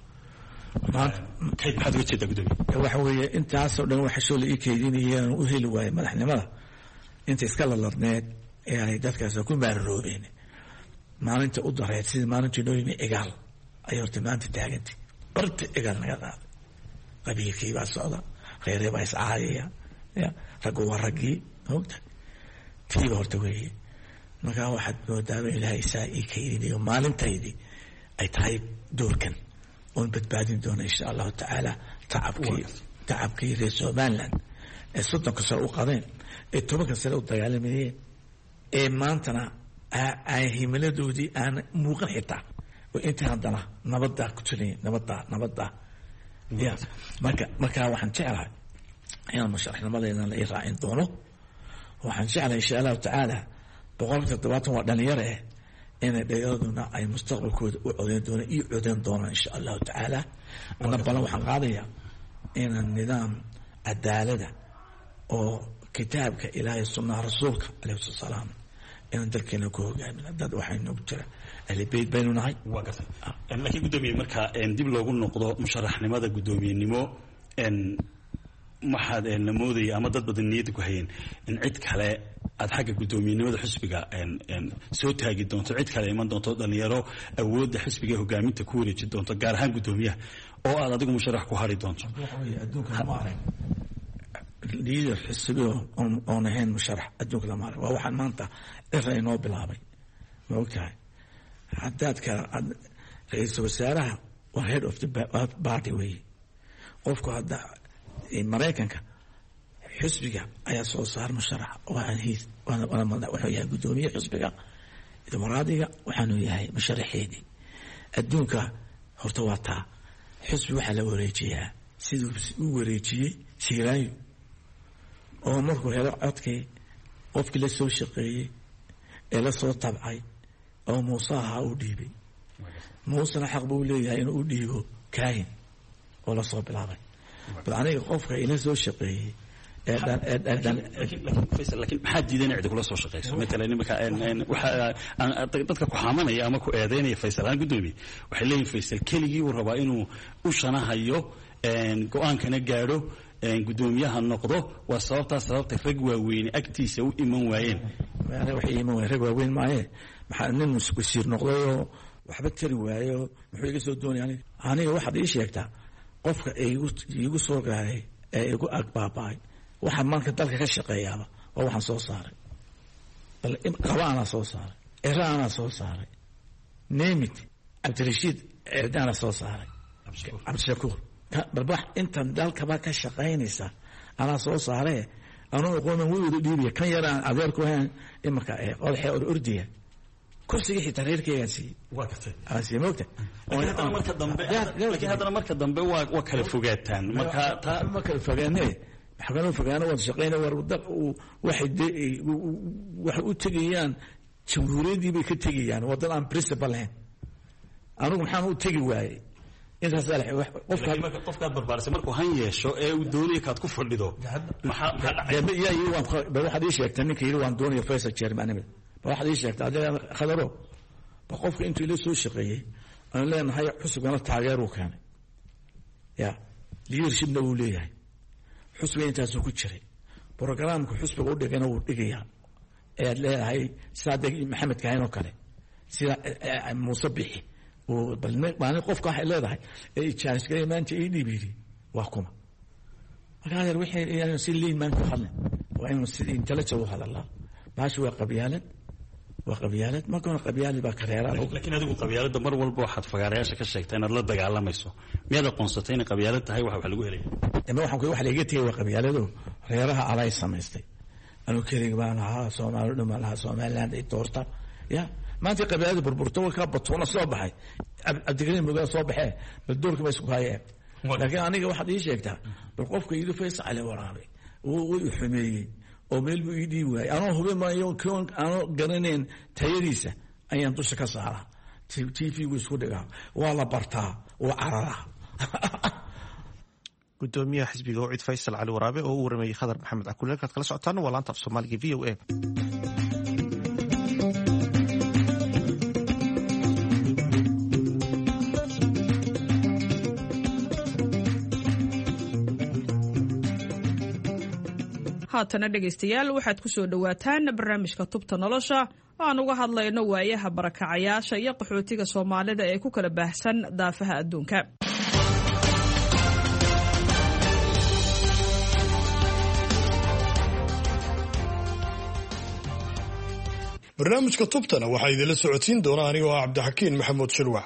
kayd maxaad uga jeedaa gudoomiye waxa weeye intaasoo dhan waxa soo la ii kaydinayaan u heli waayay madaxnimada inta iska laladneed ee ay dadkaas ku maararoobeen maalinta u dareed sida maalintii noo yimi egaal ay horta maanta taagantay barta egaal naga qaad qabiilkii baa socda khayray baa iscaayaya raggu waa raggii hogta tiiba horta weeye markaa waxaad moodaaba ilaahay saa ii kaydinayo maalintaydii ay tahay doorkan oon badbaadin doona insha allahu tacaala tacabkii reer Somaliland ee 30 sano u qadeen ee 10 sano u dagaalamayeen ee maantana ay himiladoodii aan muuqan xitaa oo inta haddana nabadda ku jiray nabadda marka waxaan jeclahay inaan musharaxnimadeedana la ii raacin doono waxaan jeclahay insha allahu tacaala 70 waa dhalinyaro inay dhalinyaduna ay mustaqbalkooda u codeyn doonaan insha allahu tacaala ana balan waxaan qaadayaa inaan nidaam cadaalada oo kitaabka ilaahay sunnaha rasuulka alayhi salaam inaan dalkeena ku hogaamino dad waxaynu ku jira ahli bayt baynu nahay waa gartay laakiin gudoomiye marka dib loogu noqdo musharaxnimada gudoomiyenimo maxaad namoodaya ama dad badan niyad ku hayeen in cid kale aad xagga gudoomiyenimada xisbiga soo taagi doonto cid kale iman doonto dhalinyaro awoodda xisbiga hogaaminta ku wareeji doonto gaar ahaan gudoomiyaha oo aad adigu musharax ku hari doonto adduunka ma arag liidar xisbiga oon ahayn musharax adduunka lama arag waa waxaan maanta cira inoo bilaabay ma ogtahay hadaadka ra-iisul wasaaraha waa head of the party weeye qofku hadda maraykanka xisbiga ayaa soo saar musharax wuxuu yahay gudoomiye xisbiga dimuqraadiga waxaanu yahay musharaxeedii adduunka horta waa taa xisbi waxaa la wareejiyaa siduu u wareejiyey siiraayo oo markuu helo codkii qofkii la soo shaqeeyey ee la soo tabcay oo muuse ahaa u dhiibay muusena xaq buu leeyahay inuu u dhiibo kaahin oo la soo bilaabay bal aniga qofka ila soo shaqeeyey laakiin maxaa diidan cid kula soo shaqeyso matalan imika dadka ku xamanaya ama ku eedeynaya Faysal aan gudoomiye waxay leeyihiin Faysal keligii uu rabaa inuu u shanahayo go'aankana gaadho gudoomiyaha noqdo waa sababta rag waaweyn agtiisa u iman waayeen waxay iman waayeen rag waaweyn maaye maxaa nin wasiir noqdayoo waxba tari waayo muxuu iga soo doonayaan aniga waxaad ii sheegtaa qofka igu soo gaaray ee igu agbaaba'ay waxa maanta dalka ka shaqeeyaaba waa waxaan soo saaray bal qabaana soo saaray eraana soo saaray neemit cabdirashiid erdaana soo saaray cabdishakuur bal wax intan dalkaba ka shaqaynaysa anaa soo saaree anuu aqoonan weydu dhiibiya kan yaraan adeerku ahayn imarka odaxee ordiya kursiga xitaa reerkeygaan siiyey waa gartay aan siiyey moogta laakiin haddana marka dambe waa kala fogaataan marka taa ma kala fogaanee maxaa fogaana wada shaqeyna war waxay u tegayaan jamhuuriyaddii bay ka tegayaan waddan aan principal lahayn anigu maxaan u tegi waayey intaas qofkaad barbaarisay markuu han yeesho ee uu doonaya kaad ku fadhido waxaad ii sheegtay ninka yidhi waan doonaya Faysal Chairman waxaad ii sheegtay adiga khadaro qofka intuu ila soo shaqeeyey aan leenahay xusbigana taageer uu keenay leadershipna uu leeyahay xusbiga intaasuu ku jiray programka xusbiga u dhigana wuu dhigayaa ayaad leedahay saadiq maxamed kahin oo kale sida muuse bixi maalin qofka waxay leedahay jaanisgay maanta ii dhiibiyey waa kuma markaa adeer wixii si liin maan ku hadlin waa inuu si intellectual u hadalaa baashi waa qabyaalad markana qabyaalad baa kareeraa laakiin adigu qabyaaladda mar walba waxaad fagaarayaasha ka sheegtaa inaad la dagaalamayso miyaad aqoonsatay inay qabyaalad tahay wax lagu helaya wax laga tegay waa qabyaalado reeraha alay samaystay anuu keliga baan lahaa Soomaali dhan baan lahaa Somaliland ay doorta ya maanta qabiilada burburto ka batoona soo baxay cabdikariim mugaa soo baxee bal doorka ma isku hayeen laakiin aniga waxaad ii sheegtaa bal qofka iidu Faysal Cali Waraabe uu xumeeyey oo meel buu ii dhiibi waayay anoo hubinayo anoo garanayn tayadiisa ayaan dusha ka saaraa TV-gu isku dhigaa waa la bartaa waa cararaa gudoomiyaha xisbiga Ucid Faysal Cali Waraabe oo u waramayay Khadar Maxamed Akule ka kala socotaan waa laanta af Soomaaliga VOA haatana dhegaystayaal waxaad ku soo dhowaataan barnaamijka tubta nolosha aan uga hadlayno waayaha barakacayaasha iyo qaxootiga Soomaalida ee ku kala baahsan daafaha adduunka. barnaamijka tubtana waxaa idinla socodsiin doona anigoo ah Cabdixakiin Maxamuud Shirwax.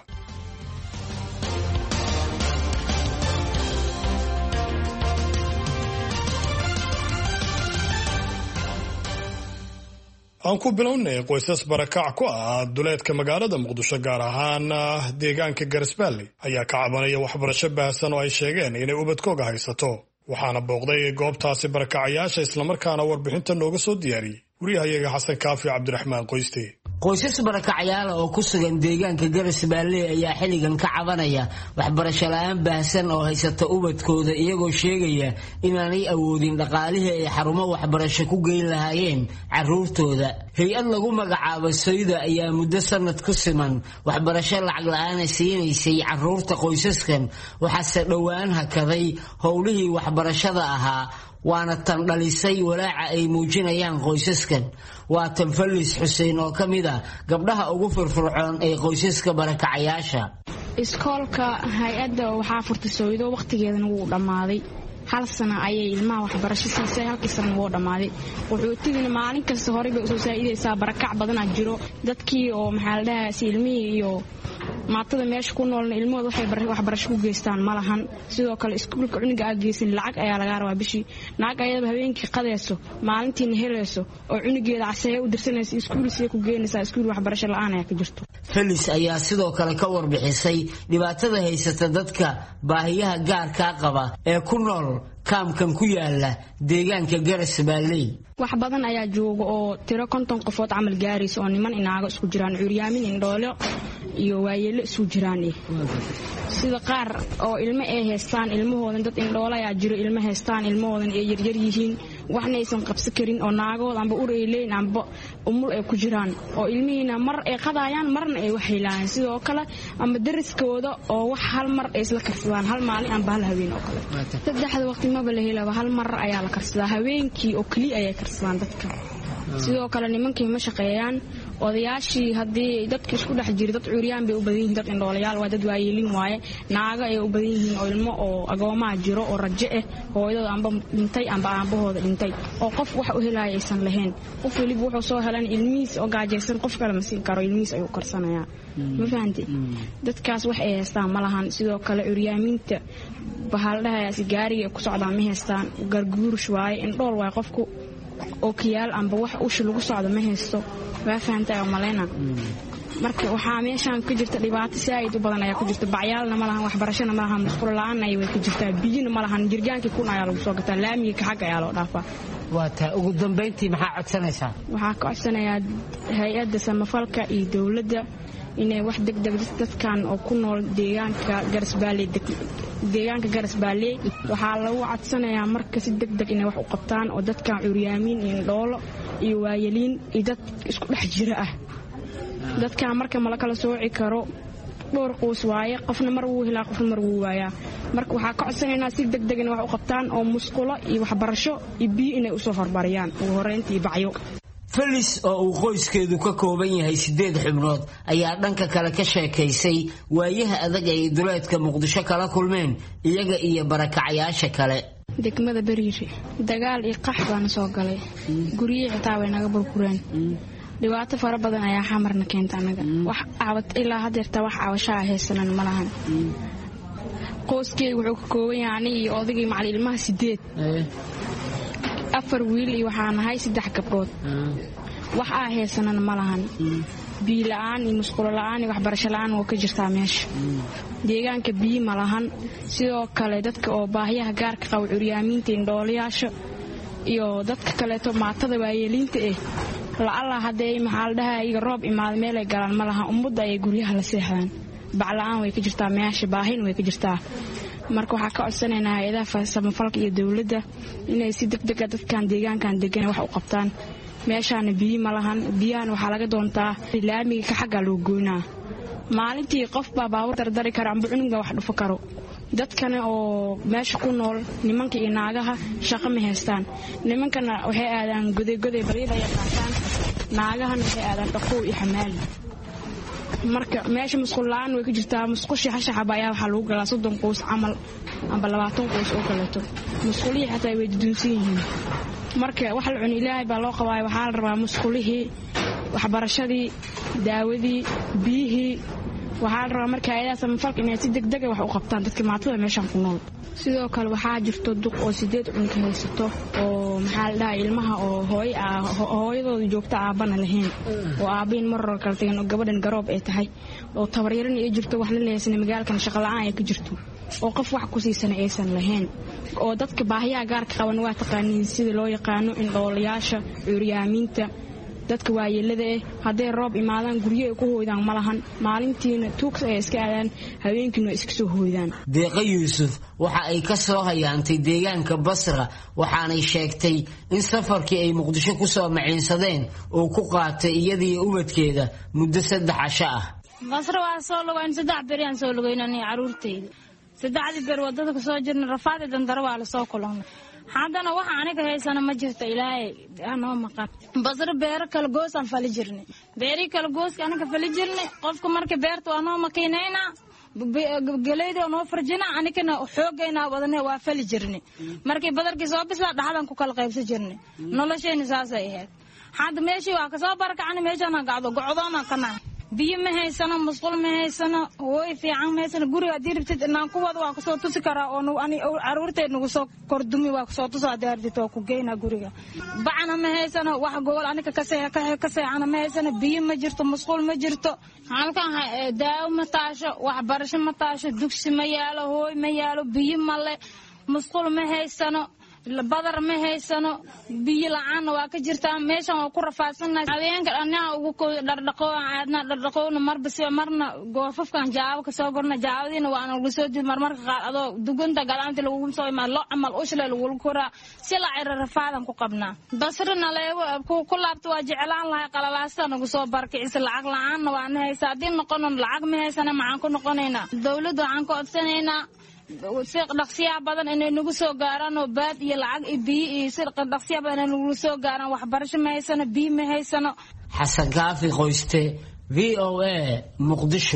aan ku bilownay qoysas barakac ku ah duleedka magaalada Muqdisho gaar ahaan deegaanka Garisbaalley ayaa ka cabanaya waxbarasho baahsan oo ay sheegeen inay ubadkooga haysato waxaana booqday goobtaasi barakacayaasha isla markaana warbixinta nooga soo diyaariyay wariyahayaga Xasan Kaafi Cabdiraxmaan Qoyste. qoysas barakacayaal oo ku sugan deegaanka Garisbaalley ayaa xiligan ka cabanaya waxbarasho la'aan baahsan oo haysata ubadkooda iyagoo sheegaya inaanay awoodin dhaqaalihii ay xarumo waxbarasho ku geyn lahaayeen caruurtooda. hay-ad lagu magacaabo Sayda ayaa muddo sanad ku siman waxbarasho lacag la'aan siinaysay caruurta qoysaskan waxaase dhowaan hakaday howlihii waxbarashada ahaa waana tan dhalisay walaaca ay muujinayaan qoysaskan. waa tan Falis Xuseen oo ka mid ah gabdhaha ugu firfircoon ee qoysaska barakacayaasha. iskoolka hay-adda waxaa furtay Saydo waqtigeedana wuu dhamaaday. hal sano ayay ilmaha waxbarasho siisay halkii sano wuu dhamaaday. qaxootigana maalin kasta hore bay soo saa'idaysaa barakac badan jiro dadkii oo maxaa la dhahaa ilmihii iyo maatada meesha ku noolna ilmooda waxay waxbarasho ku geystaan malahan. sidoo kale iskuulka cuniga aad geysan lacag ayaa laga rabaa bishii. naag ayada habeenkii qadayso maalintiina helayso oo cunigeeda casay u dirsanaysa iskuulkiisa ku geynaysa iskuul waxbarasho la'aan ay ka jirto. Falis ayaa sidoo kale ka warbixisay dhibaatada haysata dadka baahiyaha gaarka qaba ee ku nool kaamkan ku yaala deegaanka Garisbaalley. wax badan ayaa jooga oo tiro 50 qofood camal gaarayso oo niman inaaga isku jiraan curyaamin indhoolo iyo waayeelo isku jiraan. sida qaar oo ilmo ay haystaan ilmahoodan dad indhoolo ayaa jiro ilmo haystaan ilmahoodan ay yaryar yihiin waxna aysan qabsan karin oo naagood amba ureeyleen amba umul ay ku jiraan oo ilmihiina mar ay qadayaan marna ay wax helaan. sidoo kale amba dariskooda oo wax hal mar ay isla karsadaan hal maalin amba hal habeen oo kale. saddexda waqti ma bala helaba hal mar ayaa la karsadaa habeenkii oo kaliya ay karsadaan dadka. sidoo kale nimankii ma shaqeeyaan odayaashii hadii dadka isku dhex jira dad curyaan bay u badan yihiin dad indhoolayaal waa dad waayeelin waaye naaga ay u badan yihiin oo ilmo oo agoomaa jiro oo rajo ah hooyadooda amba dhintay amba aabahooda dhintay oo qof wax u helaya aysan lahayn. qof waliba wuxuu soo helan ilmihiis oo gaajaysan qof kale ma siin karo ilmihiis ayuu karsanayaa. ma fahanti dadkaas wax ay haystaan ma lahan. sidoo kale curyaaminta bahaldhahayaas gaariga ku socdaan ma haystaan garguurish waaye indhool waaye qofku oo kiyaal amba wax usha lagu socdo ma haysto. waa fahantaa oo maleena marka waxaa meeshaan ka jirta dhibaato saa'id u badan ayaa ku jirta. bacyaalna ma lahan waxbarashana ma lahan musqulo la'aan ay way ka jirtaa biyina ma lahan jirgaankii kun ayaa lagu soo gataa laamiga ka xag ayaa loo dhaafaa. waa taa ugu dambeyntii maxaa codsanaysaa? waxaa ka codsanayaa hay-adda samafalka iyo dowladda inay wax degdeg dadkan oo ku nool deegaanka Garisbaalley waxaa lagu codsanayaa marka si degdeg inay wax u qabtaan oo dadkan curyaamin iyo indhoolo iyo waayeliin iyo dad isku dhex jira ah. dadkan marka ma la kala sooci karo dhowr qoys waaye qofna mar wuu helaa qofna mar wuu waayaa. marka waxaa ka codsanaynaa si degdeg inay wax u qabtaan oo musqulo iyo waxbarasho iyo biyo inay usoo hormariyaan ugu horreyntii bacyo. Falis oo uu qoyskeedu ka kooban yahay 8 xubnood ayaa dhanka kale ka sheekaysay waayaha adag ay duleedka Muqdisho kala kulmeen iyaga iyo barakacayaasha kale. degmada Bariiri dagaal iyo qax baan soo galay guriga xitaa way naga burbureen. dhibaato fara badan ayaa xamarna keenta anaga wax aawad ilaa hadeerta wax aawasha haysanan ma lahan. qoyskeygu wuxuu ka kooban yahay iyo odaygii macallin ilmaha 8 4 wiil iyo waxaan ahay 3 gabdhood. wax haysanan ma lahan. biyo la'aan iyo musqulo la'aan iyo waxbarasho la'aan oo ka jirtaa meesha deegaanka biyo ma lahan sidoo kale dadka oo baahiyaha gaarka qaba curyaamiinta indhoolayaasha iyo dadka kaleeto maatada waayeeliinta la'alla haddee maxaa la dhahaa iga roob imaada meelay galaan ma laha ummadda ay guryaha la seexdaan bacla'aan way ka jirtaa meesha baahina way ka jirtaa marka waxaa ka codsanaynaa hay-adaha samafalka iyo dowladda inay si degdega dadkan deegaankan degan wax u qabtaan meeshaana biyo ma lahan biyahana waxaa laga doontaa laamiga ka xaggaa loo goynaa maalintii qof baa baabuur dardari kara amba cunugba wax dhufo karo dadkana oo meesha ku nool nimanka iyo naagaha shaqo ma haystaan nimankana waxay aadaan godegoday bariilaya qaataan naagahana waxay aadaan dhaqow iyo xamaali marka meesha musqul la'aan way ka jirtaa musqushii xashaxaba ayaa waxaa lagu galaa 30 qoys camal amba 20 qoys oo kaleeto musqulihii xataa way duduunsan yihiin marka wax la cuni ilaahay baa loo qabaa waxaa la rabaa musqulihii waxbarashadii daawadii biyihii waxaa la rabaa marka ayada samafalka inay si degdeg ah wax u qabtaan dadka maatada meeshan ku nool sidoo kale waxaa jirto duq oo 8 cunug haysato oo maxaa la dhahaa ilmaha oo hooyadooda joogta aabana lahayn oo aabiin marar kale tagan oo gabadhan garoob ay tahay oo tabaryarana ay jirto wax la leeyahay magaalkan shaqo la'aan ay ka jirto oo qof wax ku siisan aysan lahayn oo dadka baahiyaha gaarka qaban waa taqaaniin sida loo yaqaano indhoolayaasha curyaamiinta dadka waayeelada hadday roob imaadaan guryo ay ku hooydaan ma lahan maalintiina tuugs ay iska aadaan habeenkiina way iska soo hooydaan deeqa yuusuf waxa ay ka soo hayaantay deegaanka Basra waxaanay sheegtay in safarkii ay Muqdisho ku soo maciinsadeen oo ku qaatay iyadii ubadkeeda muddo 3 casho ah Basra waa soo lugayn 3 beri aan soo lugaynay caruurteyda 3 beri wadada ku soo jirnay rafaad dandara waa la soo kulannay haddana waxa aniga haysana ma jirto ilaahay anoo maqan Basra beer kala goos aan fali jirnay beeri kala goos aniga fali jirnay qofka marka beerta anoo makiinayna galeedo noo farjina anigana xoogayna wadane waa fali jirnay markii badarkii soo bisla dhaxdan ku kala qaybsan jirnay nolosheena saas ay ahayd hadda meeshii waa ka soo barakacnay meeshana gacdo go'doona kana biyo ma haysano musqul ma haysano way fiican ma haysano guriga diribtid inaan ku wada waa soo tusi karaa oo ani caruurteed nagu soo kordumi waa soo tusaa daardito ku geeyna guriga bacana ma haysano wax gobol aniga ka seexana ma haysano biyo ma jirto musqul ma jirto halkan daawo ma taasho waxbarasho ma taasho dugsi ma yaalo hooy ma yaalo biyo ma le musqul ma haysano badar ma haysano biyo la'aan waa ka jirtaa meeshan waa ku rafaadsanaa habeenka annaga ugu dhardhaqo aadna dhardhaqoona marba si marna goofafkan jaabo ka soo gorna jaawadiina waa aan ugu soo dib marmarka qaar adoo dugunta galaanta lagu soo imaa lo amal ushle lagu koraa si la cir rafaadan ku qabnaa Basrana leeyo ku laabto waa jeclaan lahay qalalaasta nagu soo barkicis lacag la'aan waa haysaa hadii noqon lacag ma haysana maxaan ku noqonaynaa dawladda waxaan ku codsanaynaa sir dhaqsiya badan inay nagu soo gaaraan oo baad iyo lacag iyo biyo iyo sir dhaqsiya badan inay nagu soo gaaraan waxbarasho ma haysano biyo ma haysano Xasan Kaafi Qoyste VOA Muqdisho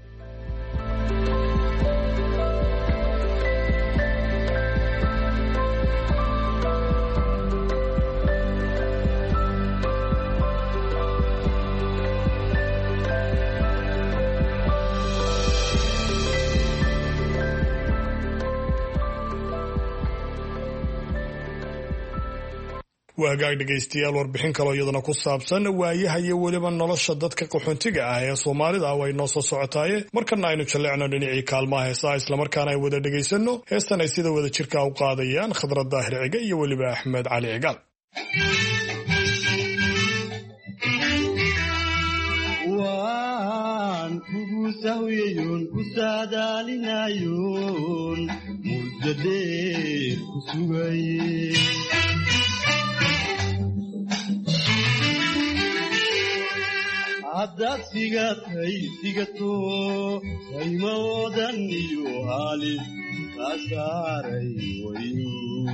waa hagaag dhegaystayaal warbixin kaloo iyadana ku saabsan waayaha iyo weliba nolosha dadka qaxoontiga ah ee Soomaalida way noo soo socotaaye markana aynu jaleecno dhinacii kaalmaha heesaa islamarkaana ay wada dhegaysanno heestan ay sida wada jirka u qaadayaan Khadrad Daahir Ciga iyo weliba Axmed Cali Cigaal waan kugu sahwiyoon ku saadaalinayoon muddadeed ku sugaye haddaad sigato saymawoodan iyo haalin kaa saaray wayo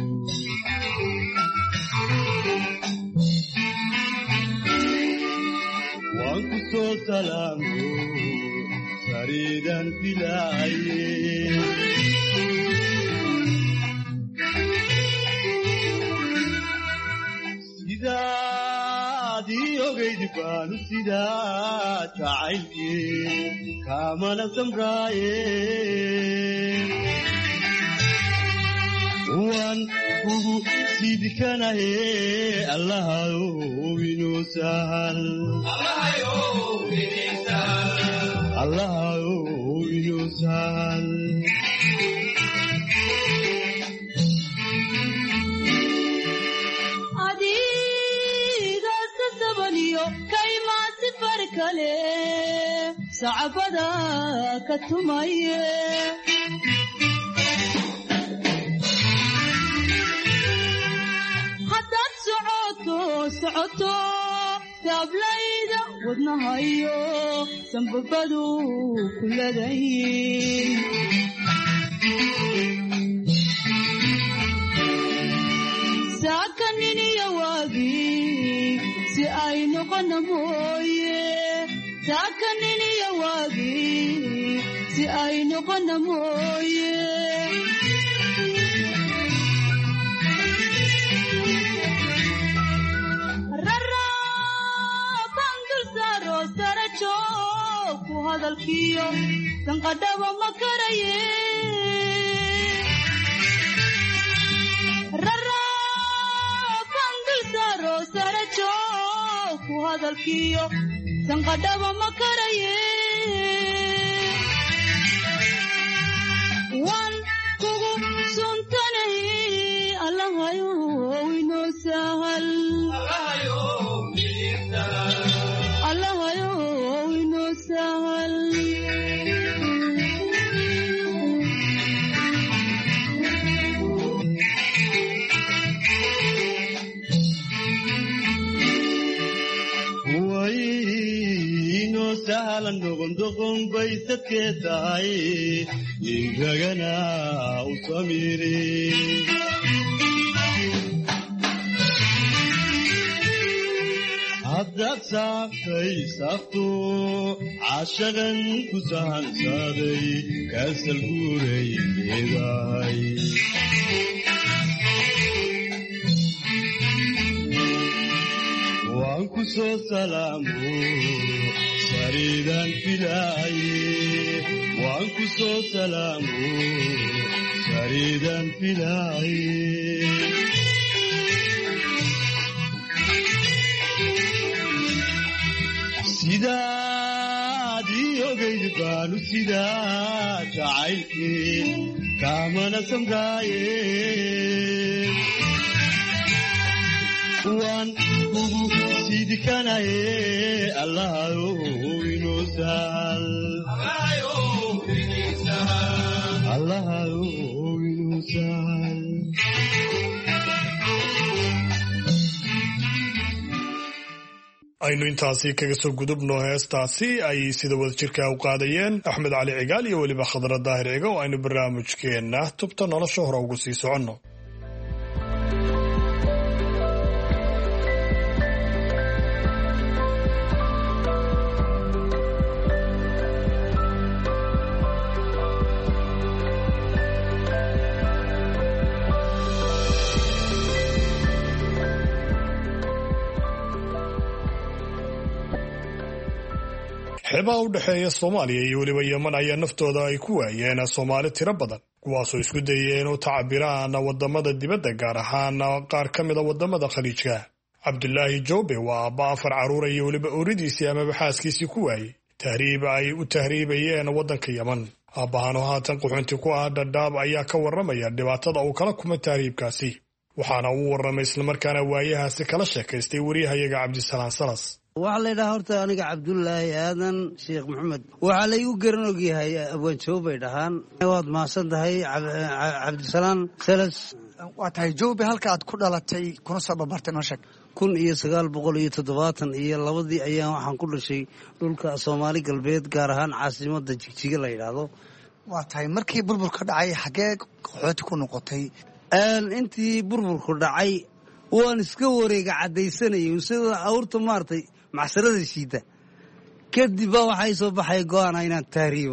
waan ku soo salaamo sariidan filaaye sidaadii ogaydi baanu sidaa jacaylkii kaamana samraaye waan kugu sidkanahe allahayow inoo sahal allahayow inoo sahal adigaas ka sabaniyo kaymaasi far kale sacabada ka tumaye haddaad socoto taablayda wadnahayo sanbabadu ku ladayin saakaniniyo waagii si ay noqona mooye saakaniniyo waagii si ay noqona mooye ku hadalkiyo sanqadhaba ma karaye rarafandulsaro sarajo ku hadalkiyo sanqadhaba ma karaye waan kugu suntanaye allahayow inoo sahal sahlan doqondoqon bay sadkee tahay ninkagana u samiri haddaad saaftay saafto caashaqan ku sahansaaday kaasal guuray leedahay waan ku soo salaamo sariidan filaaye waan ku soo salaamo sariidan filaaye sidaad ii ogayd baanu sidaa jacaylkii kaamana samraaye waan kugu sidkanaye allahayow inoo sahal allahayow inoo sahal aynu intaasi kaga soo gudubno heestaasi ay sida wadajirka u qaadayeen axmed cali cigaal iyo weliba khadra daahir ciga oo aynu barnaamijkeenna tubta nolosha hore ugu sii soconno. xeebaha u dhexeeya Soomaaliya iyo weliba Yemen ayaa naftooda ay ku waayeen Soomaali tiro badan kuwaasoo isku dayeen inay tacaabiraan wadamada dibadda gaar ahaan qaar ka mid ah wadamada khaliijka. Cabdullaahi Joobe waa aabba 4 caruur iyo weliba ooridiisii ama xaaskiisii ku waayay tahriib ay u tahriibayeen wadanka Yemen. Aabbahan oo haatan qaxoonti ku ah Dadaab ayaa ka warramaya dhibaatada uu kala kulmay tahriibkaasi, waxaana uu warramay isla markaana waayahaasi kala sheekaystay wariyahayaga Cabdisalaan Salas. waxaa la yidhaha horta aniga cabdullaahi aadan sheekh maxamed waxaa laygu garan ogyahay abwaanjoob bay dhahaan. waad mahadsan tahay cabdisalaan salas. waa tahay joobe halka aad ku dhalatay kuna soo barbartay noo sheeg. 1972 ayaan waxaan ku dhashay dhulka Soomaali galbeed gaar ahaan caasimada Jigjiga la yidhaahdo. waa tahay markii burburka dhacay xagee qaxooti ku noqotay? intii burburku dhacay waan iska wareega cadaysanayay sida awrta maartay macsarada shiida. kadib baa waxay soo baxay go'aan inaan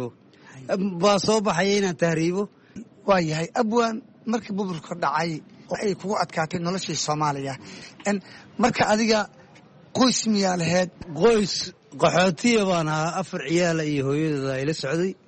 tahriibo. waa yahay abwaan markii burburka dhacay ay kugu adkaatay noloshii Soomaaliya marka adiga qoys miyaa lahayd? qoys qaxootiya baan ahaa 4 ciyaal iyo hooyadooda ay la socday.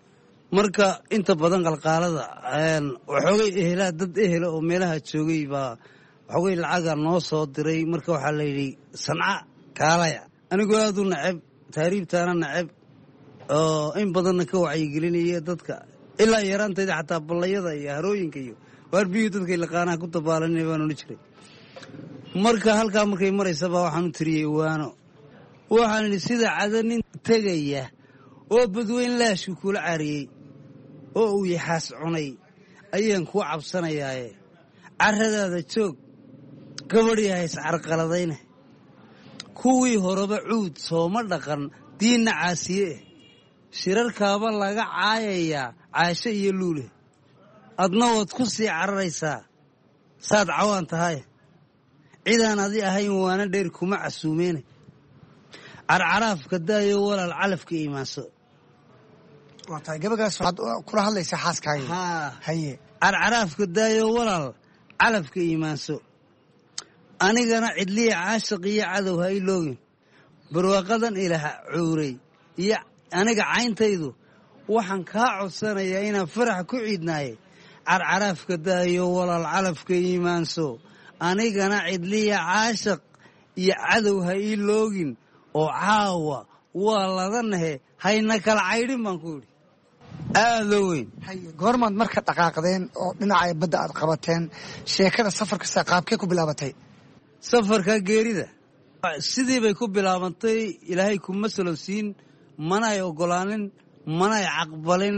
marka inta badan qalqaalada waxoogay ehelaa dad ehela oo meelaha joogay baa waxoogay lacaga noo soo diray marka waxaa la yidhi sanca kaalaya anigoo aad u nacab tahriibtaana nacab oo in badanna ka wacyigelinaya dadka ilaa yaraantayda xataa ballayada iyo harooyinka iyo waarbiyuu dadkay laqaanaha ku dabaalanina baan odhan jiray marka halkaa markay maraysabaa waxaan u tiriyey waano waxaan idhi sida cada nin tegaya oo badweyn laashku kula cariyey oo uu yaxaas cunay ayaan kuu cabsanayaaye carradaada joog gabadhyaha iscarqaladayna kuwii horeba cuud sooma dhaqan diinna caasiye eh shirarkaaba laga caayayaa caasho iyo luule adna waad ku sii cararaysaa saad cawaan tahay cidaan adi ahayn waana dheer kuma casuumeene carcaraafka daayo walaal calafka iimaanso waa tahay gabagaas waxaad kula hadlaysaa xaaskaaga haye carcaraafka daayo walaal calafka iimaanso anigana cidliya caashiq iyo cadow ha iloogin barwaaqadan ilaah cuuray iyo aniga cayntaydu waxaan kaa codsanayaa inaan farax ku ciidnaaye carcaraafka daayo walaal calafka iimaanso anigana cidliya caashiq iyo cadow ha ii loogin oo caawa waa ladanahe hayna kala caydhin baan ku idhi aadoo weyn goormaad marka dhaqaaqdeen oo dhinaca badda aad qabateen sheekada safarkasta qaabkee ku bilaabatay safarka geerida sidii bay ku bilaabantay ilaahay kuma salowsiin mana ay oggolaanin mana ay caqbalin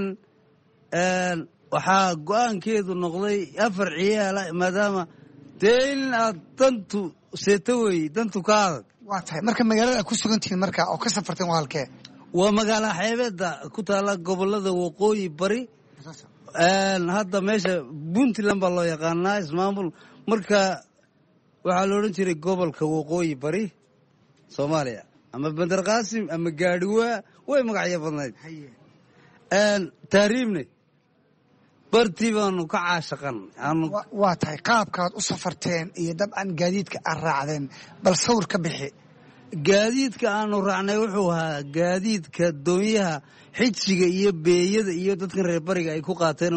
waxaa go'aankeedu noqday 4 ciyaala maadaama dee in aad dantu seeto weeye dantu ka adag waa tahay marka magaalada aad ku sugantihiin marka oo ka safarteen waa halkee waa magaala xeebeedda ku taalla gobollada waqooyi bari hadda meesha puntland baa loo yaqaanaa ismaamul marka waxaa la odhan jiray gobolka waqooyi bari soomaaliya ama bandar qaasim ama gaadhiwaa way magacyo badnayd tahriibne bartii baanu ka caashaqan waa tahay qaabkaad u safarteen iyo dabcan gaadiidka aad raacdeen bal sawir ka bixi gaadiidka aanu raacnay wuxuu ahaa gaadiidka doonyaha xijiga iyo beeyada iyo dadkan reer bariga ay ku qaateen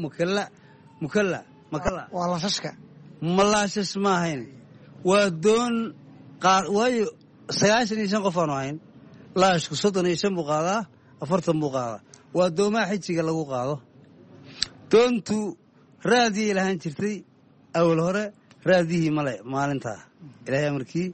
waa laashashka malaashash ma ahayn waa doon waayo 95 qof aanu ahayn laashku 35 buu qaadaa 40 buu qaadaa waa doomaha xijiga lagu qaado doontu raadiyay lahaan jirtay awal hore raadiyihii male maalintaa ilaahay amarkii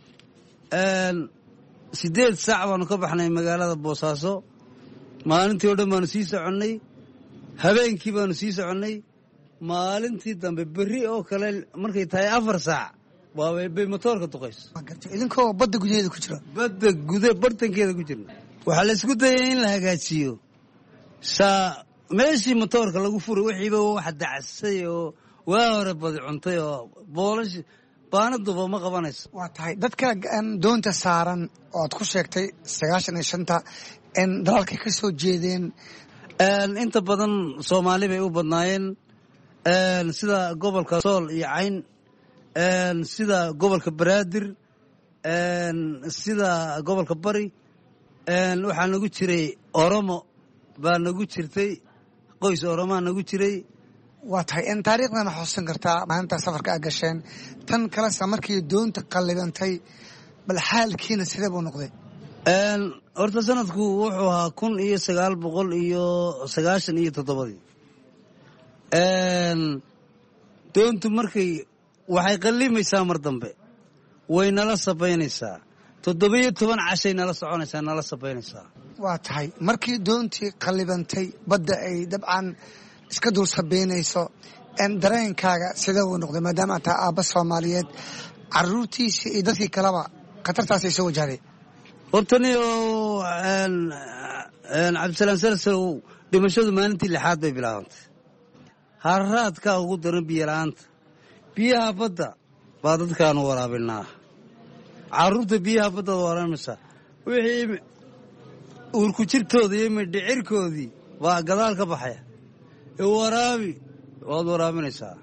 8 saac baanu ka baxnay magaalada boosaaso maalintii oo dhan baanu sii soconnay habeenkii baanu sii soconnay maalintii dambe berri oo kale markay tahay 4 saac bay motoorka duqayso idinkoo badda gudaheeda ku jira badda bartankeeda ku jirna waxaa la isku dayay in la hagaajiyo meeshii motoorka lagu furay wixiiba wax dacasay oo waa hore badi cuntay oo boolash baanaduba ma qabanayso waa tahay dadka doonta saaran oo aad ku sheegtay 95 dalalkay ka soo jeedeen inta badan Soomaali bay u badnaayeen sida gobolka Sool iyo Cayn sida gobolka Banaadir sida gobolka Bari waxaa nagu jiray Oromo baa nagu jirtay qoys Oromo nagu jiray waa tahay taariikhdana xusuusan kartaa maalinta safarka aad gasheen tan kalesa markii doonta qallibantay bal xaalkiina sidee buu noqday horta sanadku wuxuu ahaa 1997 doontu markay waxay qallimaysaa mar dambe way nala sabaynaysaa 17 cashay nala soconaysaa nala sabaynaysaa waa tahay markii doontii qallibantay badda ay dabcan iska dul sabaynayso dareenkaaga sidee uu noqday maadaama aad tahay aabba Soomaaliyeed caruurtiisii iyo dadkii kaleba khatartaas ay soo wajahday hortani oo cabdisalaam salsal dhimashadu maalintii 6aad bay bilaabantay harraadka ugu daran biyo la'aanta biyaha badda baa dadkaanu waraabinaa carruurta biyaha badda waraabinaysaa wixii uurku jirtooda iyo midhicirkoodii baa gadaal ka baxaya waraabi waad waraabinaysaa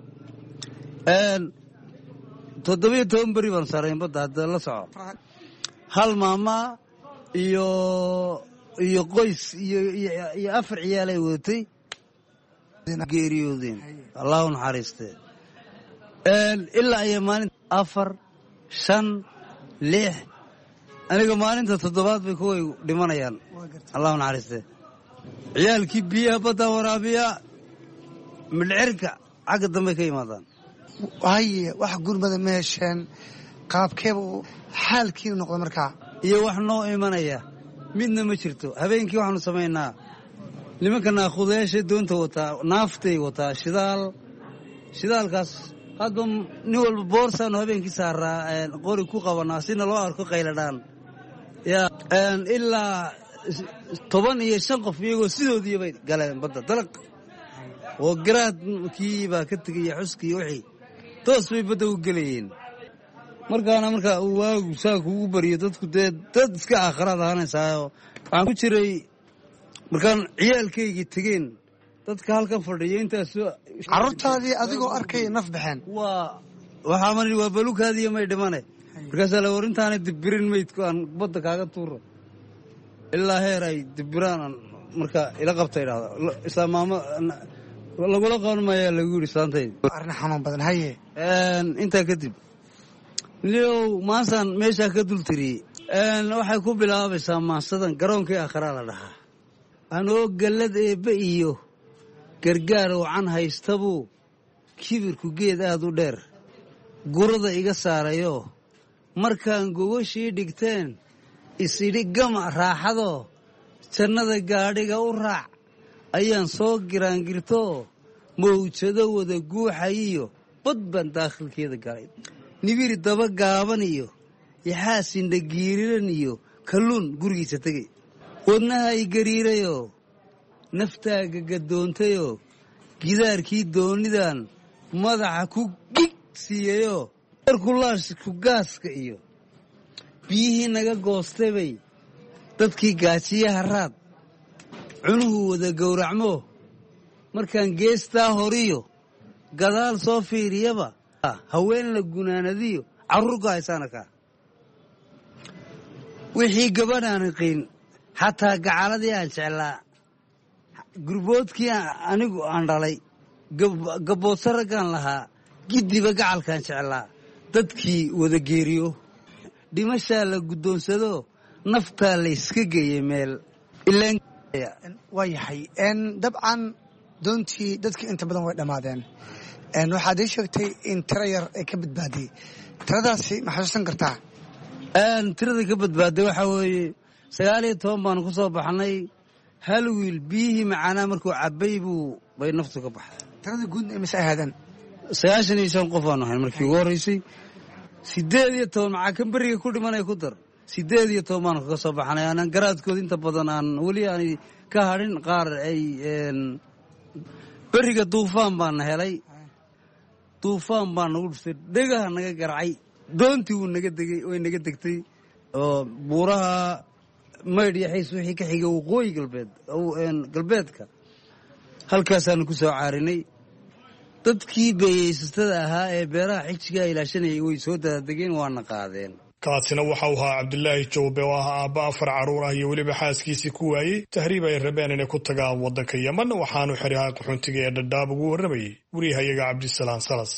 17 beri baan saarayn badda hadda la soco hal maama iyo iyo qoys iyo 4 ciyaalay wadatay geeriyoodeen allahu naxariistee ilaa iyo maalinta 4 5 6 aniga maalinta 7 bay kuway dhimanayaan allahu naxariistee ciyaalkii biyaha badda waraabiya midhcirka xagga dambe ka yimaadaan haye wax gurmada ma hesheen qaabkeeba xaalkiinu noqda markaa iyo wax noo imanaya midna ma jirto habeenkii waxaanu samaynaa nimanka naaqudayaasha doonta wataa naaftay wataa shidaalkaas hadba nin walba boorsaanu habeenkii saaraa qori ku qabanaa sina loo arko qayladhaan ilaa 15 qof iyagoo sidoodii bay galeen badda dalaq oo garaadkii baa ka tegaya xuskii wixii toos bay badda u gelayeen markaana markaa uu waagu saa kugu bariyo dadku dee dad iska aakhiraad ahaanaysaayo waxaan ku jiray markaan ciyaalkaygii tegeen dadka halkan fadhiya intaas carruurtaadii adigoo arkay naf baxeen waxaa mari waa balukaadiiyo may dhimane markaasaa la warintaana dibirin maydku aan badda kaaga tuuro ilaa heer ay dibiraan marka ila qabta idhahda islaamaamo lagula qaban maayaa lagu yidhi saantayda arrin xanuun badan haye intaa kadib niow maasaan meeshaa ka dul tiriyey waxay ku bilaabaysaa maasadan garoonkii aakhiraa la dhahaa anoo gallad eebbe iyo gargaar wacan haystabuu kibirku geed aad u dheer gurada iga saarayoo markaan gogashii dhigteen isidhi gama raaxadoo jannada gaadhiga u raac ayaan soo giraangirtoo mawjado wada guuxayiyo bad baan daakhilkeeda galay nibiri daba gaaban iyo yaxaasindha giiriran iyo kalluun gurigiisa tegay wadnaha i gariirayoo naftaaga gadoontayoo gidaarkii doonidan madaxa ku gig siiyeyoo warkulaashku gaaska iyo biyihii naga goostay bay dadkii gaajiyaha raad cunuhu wada gowracmo markaan geestaa horiyo gadaal soo fiiriyaba haween la gunaanadiyo carruur ku haysaan arkaa wixii gabadhaan iqiin xataa gacaladii aan jeclaa gurboodkii anigu aan dhalay gabboodsa raggaan lahaa giddiba gacalkaan jeclaa dadkii wada geeriyo dhimashaa la guddoonsado naftaa layska geeyey meel waa yahay dabcan doontii dadkii inta badan way dhammaadeen waxaad ii sheegtay in tiro yar ay ka badbaadiyey tiradaasi ma xasuusan kartaa tirada ka badbaaday waxaa weeye 19 baanu ku soo baxnay hal wiil biyihii macaanaa markuu cabbay bay naftu ka baxday tirada guud mise ay ahaadeen 95 qof aanu ahayn markii ugu horreysay 18 maxaa kan beriga ku dhimanay ku dar 18 baanu kaga soo baxnay aanan garaadkooda inta badan aan weli aan ka hadhin qaar ay beriga duufaan baana helay duufaan baa nagu dhuftay dhegaha naga garacay doontii way naga degtay oo buuraha maydh iyo xiis wixii ka xigay waqooyi galbeedka halkaasaanu ku soo caarinay dadkii beeyeysatada ahaa ee beeraha xijigaa ilaashanayay way soo daadegeen waana qaadeen kaasina waxa uu ahaa cabdilaahi jawbe oo ah aabba 4 carruur ah iyo weliba xaaskiisii ku waayey tahriib ay rabeen inay ku tagaan waddanka yeman waxaanu xirihaa qaxoontiga ee dhadhaab ugu warramayey wariyahayaga cabdisalaan salas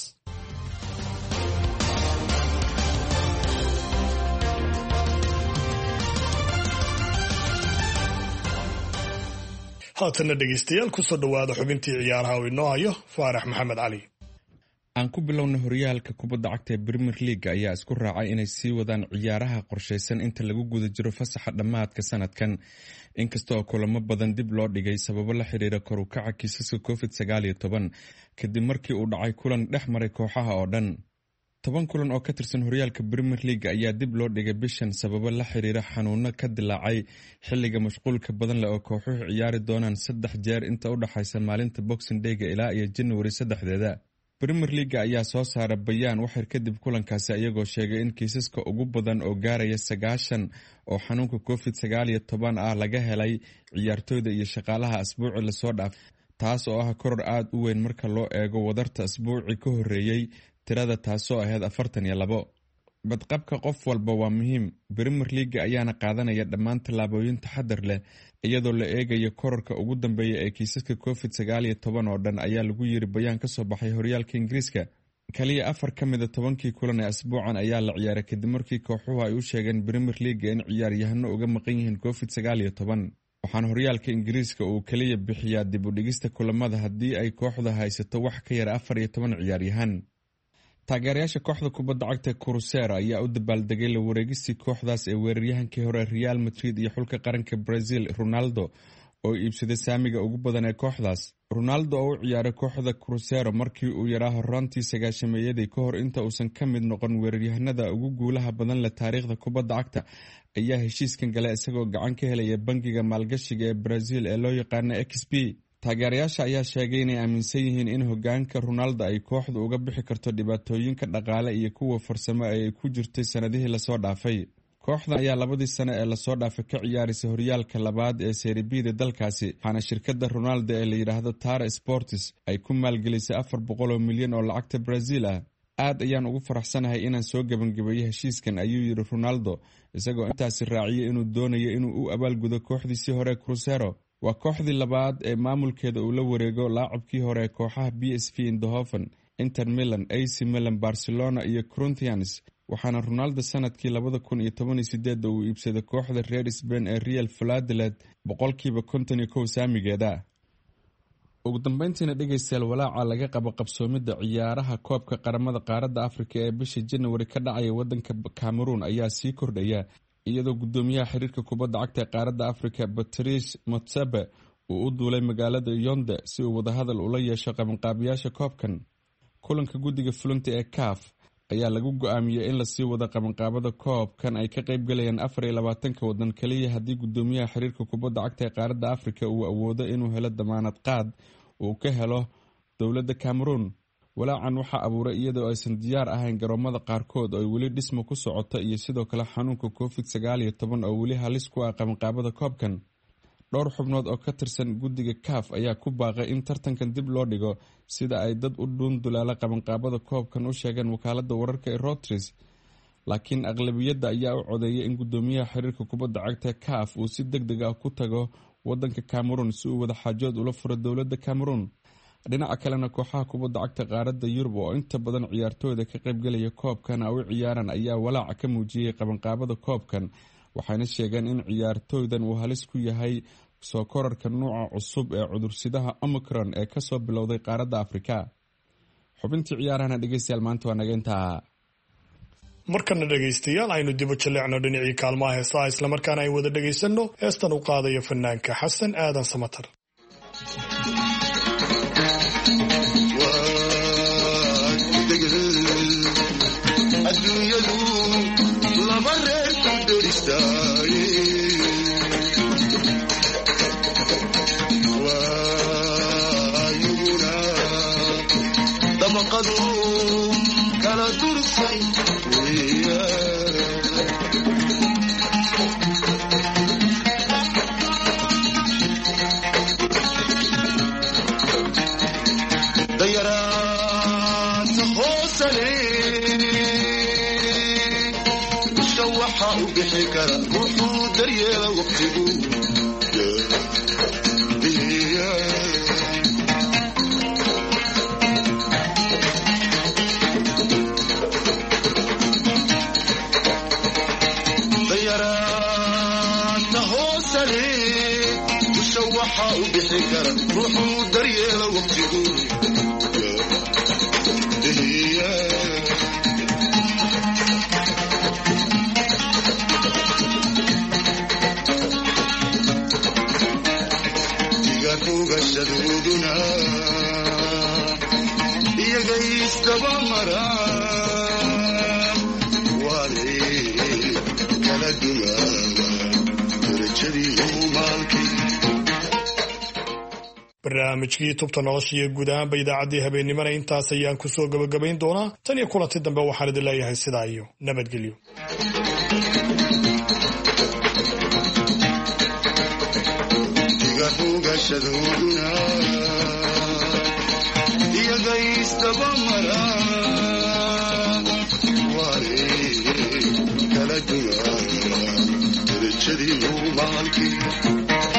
haatana dhegaystayaal kusoo dhowaada xubintii ciyaaraha oo inoo hayo faarax maxamed cali aan ku bilowna horyaalka kubadda cagta ee Premier League ayaa isku raacay inay sii wadaan ciyaaraha qorsheysan inta lagu guda jiro fasaxa dhammaadka sanadkan inkastoo kulamo badan dib loo dhigay sababo la xiriira kor u kaca kiisaska COVID-19 kadib markii uu dhacay kulan dhex maray kooxaha oo dhan 10 kulan oo ka tirsan horyaalka Premier League ayaa dib loo dhigay bishan sababo la xiriira xanuuno ka dilaacay xilliga mashquulka badan leh oo kooxuhu ciyaari doonaan 3 jeer inta u dhaxaysa maalinta Boxing Day-ga ilaa iyo January 3-deeda Premier League ayaa soo saaray bayaan waxir kadib kulankaasi ayagoo sheegay in kiisaska ugu badan oo gaaraya 90 oo xanuunka COVID-19 ah laga helay ciyaartooyda iyo shaqaalaha asbuuci la soo dhaaf taas oo ah koror aad u weyn marka loo eego wadarta asbuuci ka horeeyay tirada taasoo ahayd 42 badqabka qof walba waa muhiim. Premier League ayaana qaadanaya dhammaan tallaabooyin taxadar leh iyadoo la eegayo kororka ugu dambeeya ee kiisaska COVID-19 oo dhan ayaa lagu yiri bayaan ka soo baxay horyaalka Ingiriiska. Kaliya 4 ka mid ah 10 kulan ee asbuucan ayaa la ciyaaray kadib markii kooxuhu ay u sheegeen Premier League in ciyaaryahano uga maqan yihiin COVID-19. waxaana horyaalka Ingiriiska uu kaliya bixiyaa dib u dhigista kulamada haddii ay kooxda haysato wax ka yar 14 ciyaaryahan. taageerayaasha kooxda kubadda cagta Cruzeiro ayaa u dabaaldegay la wareegistii kooxdaas ee weeraryahankii hore Real Madrid iyo xulka qaranka Brazil Ronaldo oo iibsaday saamiga ugu badan ee kooxdaas. Ronaldo oo u ciyaaray kooxda Cruzeiro markii uu yaraa horaantii 90-meeyadii ka hor inta uusan ka mid noqon weeraryahanada ugu guulaha badan leh taariikhda kubadda cagta ayaa heshiiskan galay isagoo gacan ka helaya bangiga maalgashiga ee Brazil ee loo yaqaan XP. taageerayaasha ayaa sheegay inay aaminsan yihiin in hoggaanka Ronaldo ay kooxdu uga bixi karto dhibaatooyinka dhaqaale iyo kuwa farsamo ay ku jirtay sanadihii la soo dhaafay. kooxdan ayaa 2 sano ee la soo dhaafay ka ciyaarisay horyaalka labaad ee Serie B dalkaasi, waxaana shirkadda Ronaldo ee la yiraahdo Tara Sports ay ku maalgelisay 400 milyan oo lacagta Brazil ah. aad ayaan ugu faraxsanahay inaan soo gabagabeeyay heshiiskan, ayuu yiri Ronaldo, isagoo intaasi raaciyay inuu doonayo inuu u abaalgudo kooxdiisii hore Cruzeiro. waa kooxdii labaad ee maamulkeeda uu la wareego laacibkii hore ee kooxaha PSV Eindhoven, Inter Milan, AC Milan, Barcelona iyo Corinthians, waxaana Ronaldo sanadkii 2018 uu iibsaday kooxda reer Spain ee Real Valladolid 51% saamigeeda. ugu dambeyntiina dhegaystayaal, walaaca laga qabo qabsoomidda ciyaaraha koobka qaramada qaaradda Afrika ee bishii January ka dhacaya wadanka Cameroon ayaa sii kordhaya iyadoo gudoomiyaha xiriirka kubadda cagta ee qaaradda Afrika Patrice Motsepe uu u duulay magaalada Yaounde si uu wadahadal ula yeesho qabanqaabiyaasha koobkan. kulanka guddiga fulinta ee CAF ayaa lagu go'aamiyay in la sii wado qabanqaabada koobkan ay ka qayb galayaan 24 wadan kaliya haddii gudoomiyaha xiriirka kubadda cagta ee qaaradda Afrika uu awoodo inuu helo damaanad qaad uu ka helo dowladda Cameroon. walaacan waxaa abuuray iyadoo aysan diyaar ahayn garoomada qaarkood oo weli dhismo ku socota iyo sidoo kale xanuunka COVID-19 oo weli halis ku ah qabanqaabada koobkan. dhowr xubnood oo ka tirsan guddiga CAF ayaa ku baaqay in tartankan dib loo dhigo sida ay dad u dhuundulaala qabanqaabada koobkan u sheegeen wakaaladda wararka ee Reuters, laakiin aqlabiyadda ayaa u codeeyay in gudoomiyaha xiriirka kubadda cagta CAF uu si degdeg ah ku tago wadanka Cameroon si uu wada xaajood ula furo dowladda Cameroon. dhinaca kalena kooxaha kubadda cagta qaaradda Yurub oo inta badan ciyaartooyda ka qayb galaya koobkan u ciyaaran ayaa walaac ka muujiyay qabanqaabada koobkan, waxayna sheegeen in ciyaartooydan uu halis ku yahay soo korarka nooca cusub ee cudursidaha Omicron ee ka soo bilowday qaaradda Afrika. xubintii ciyaarahana dhegeystayaal maanta waa naga intaa. markana dhegaystayaal aynu dib u jaleecno dhinacii kaalmaha heesaha islamarkaana ay wada dhegaysanno heestan u qaadaya fanaanka Xasan Aadan Samatar. adduunyadu laba reer ku dheristaay waayuguna dabaqadu kala dursay dayaraanta hoosale waxa u bixi kara wuxuu daryeela waqtigu dayaraanta hoosale usha waxa u bixi kara wuxuu daryeela waqtigu gashaduduna iyaga isdaba maraan waale kala dumaaba darajadii maalkii. barnaamijkii tubta nolosha iyo guud ahaanba idaacaddii habeennimana intaas ayaan ku soo gabagabayn doonaa. tan iyo kulanti dambe waxaan idin leeyahay sidaa iyo nabadgelyo. gashaduduna iyaga isdaba maraan waale rajadii maalkii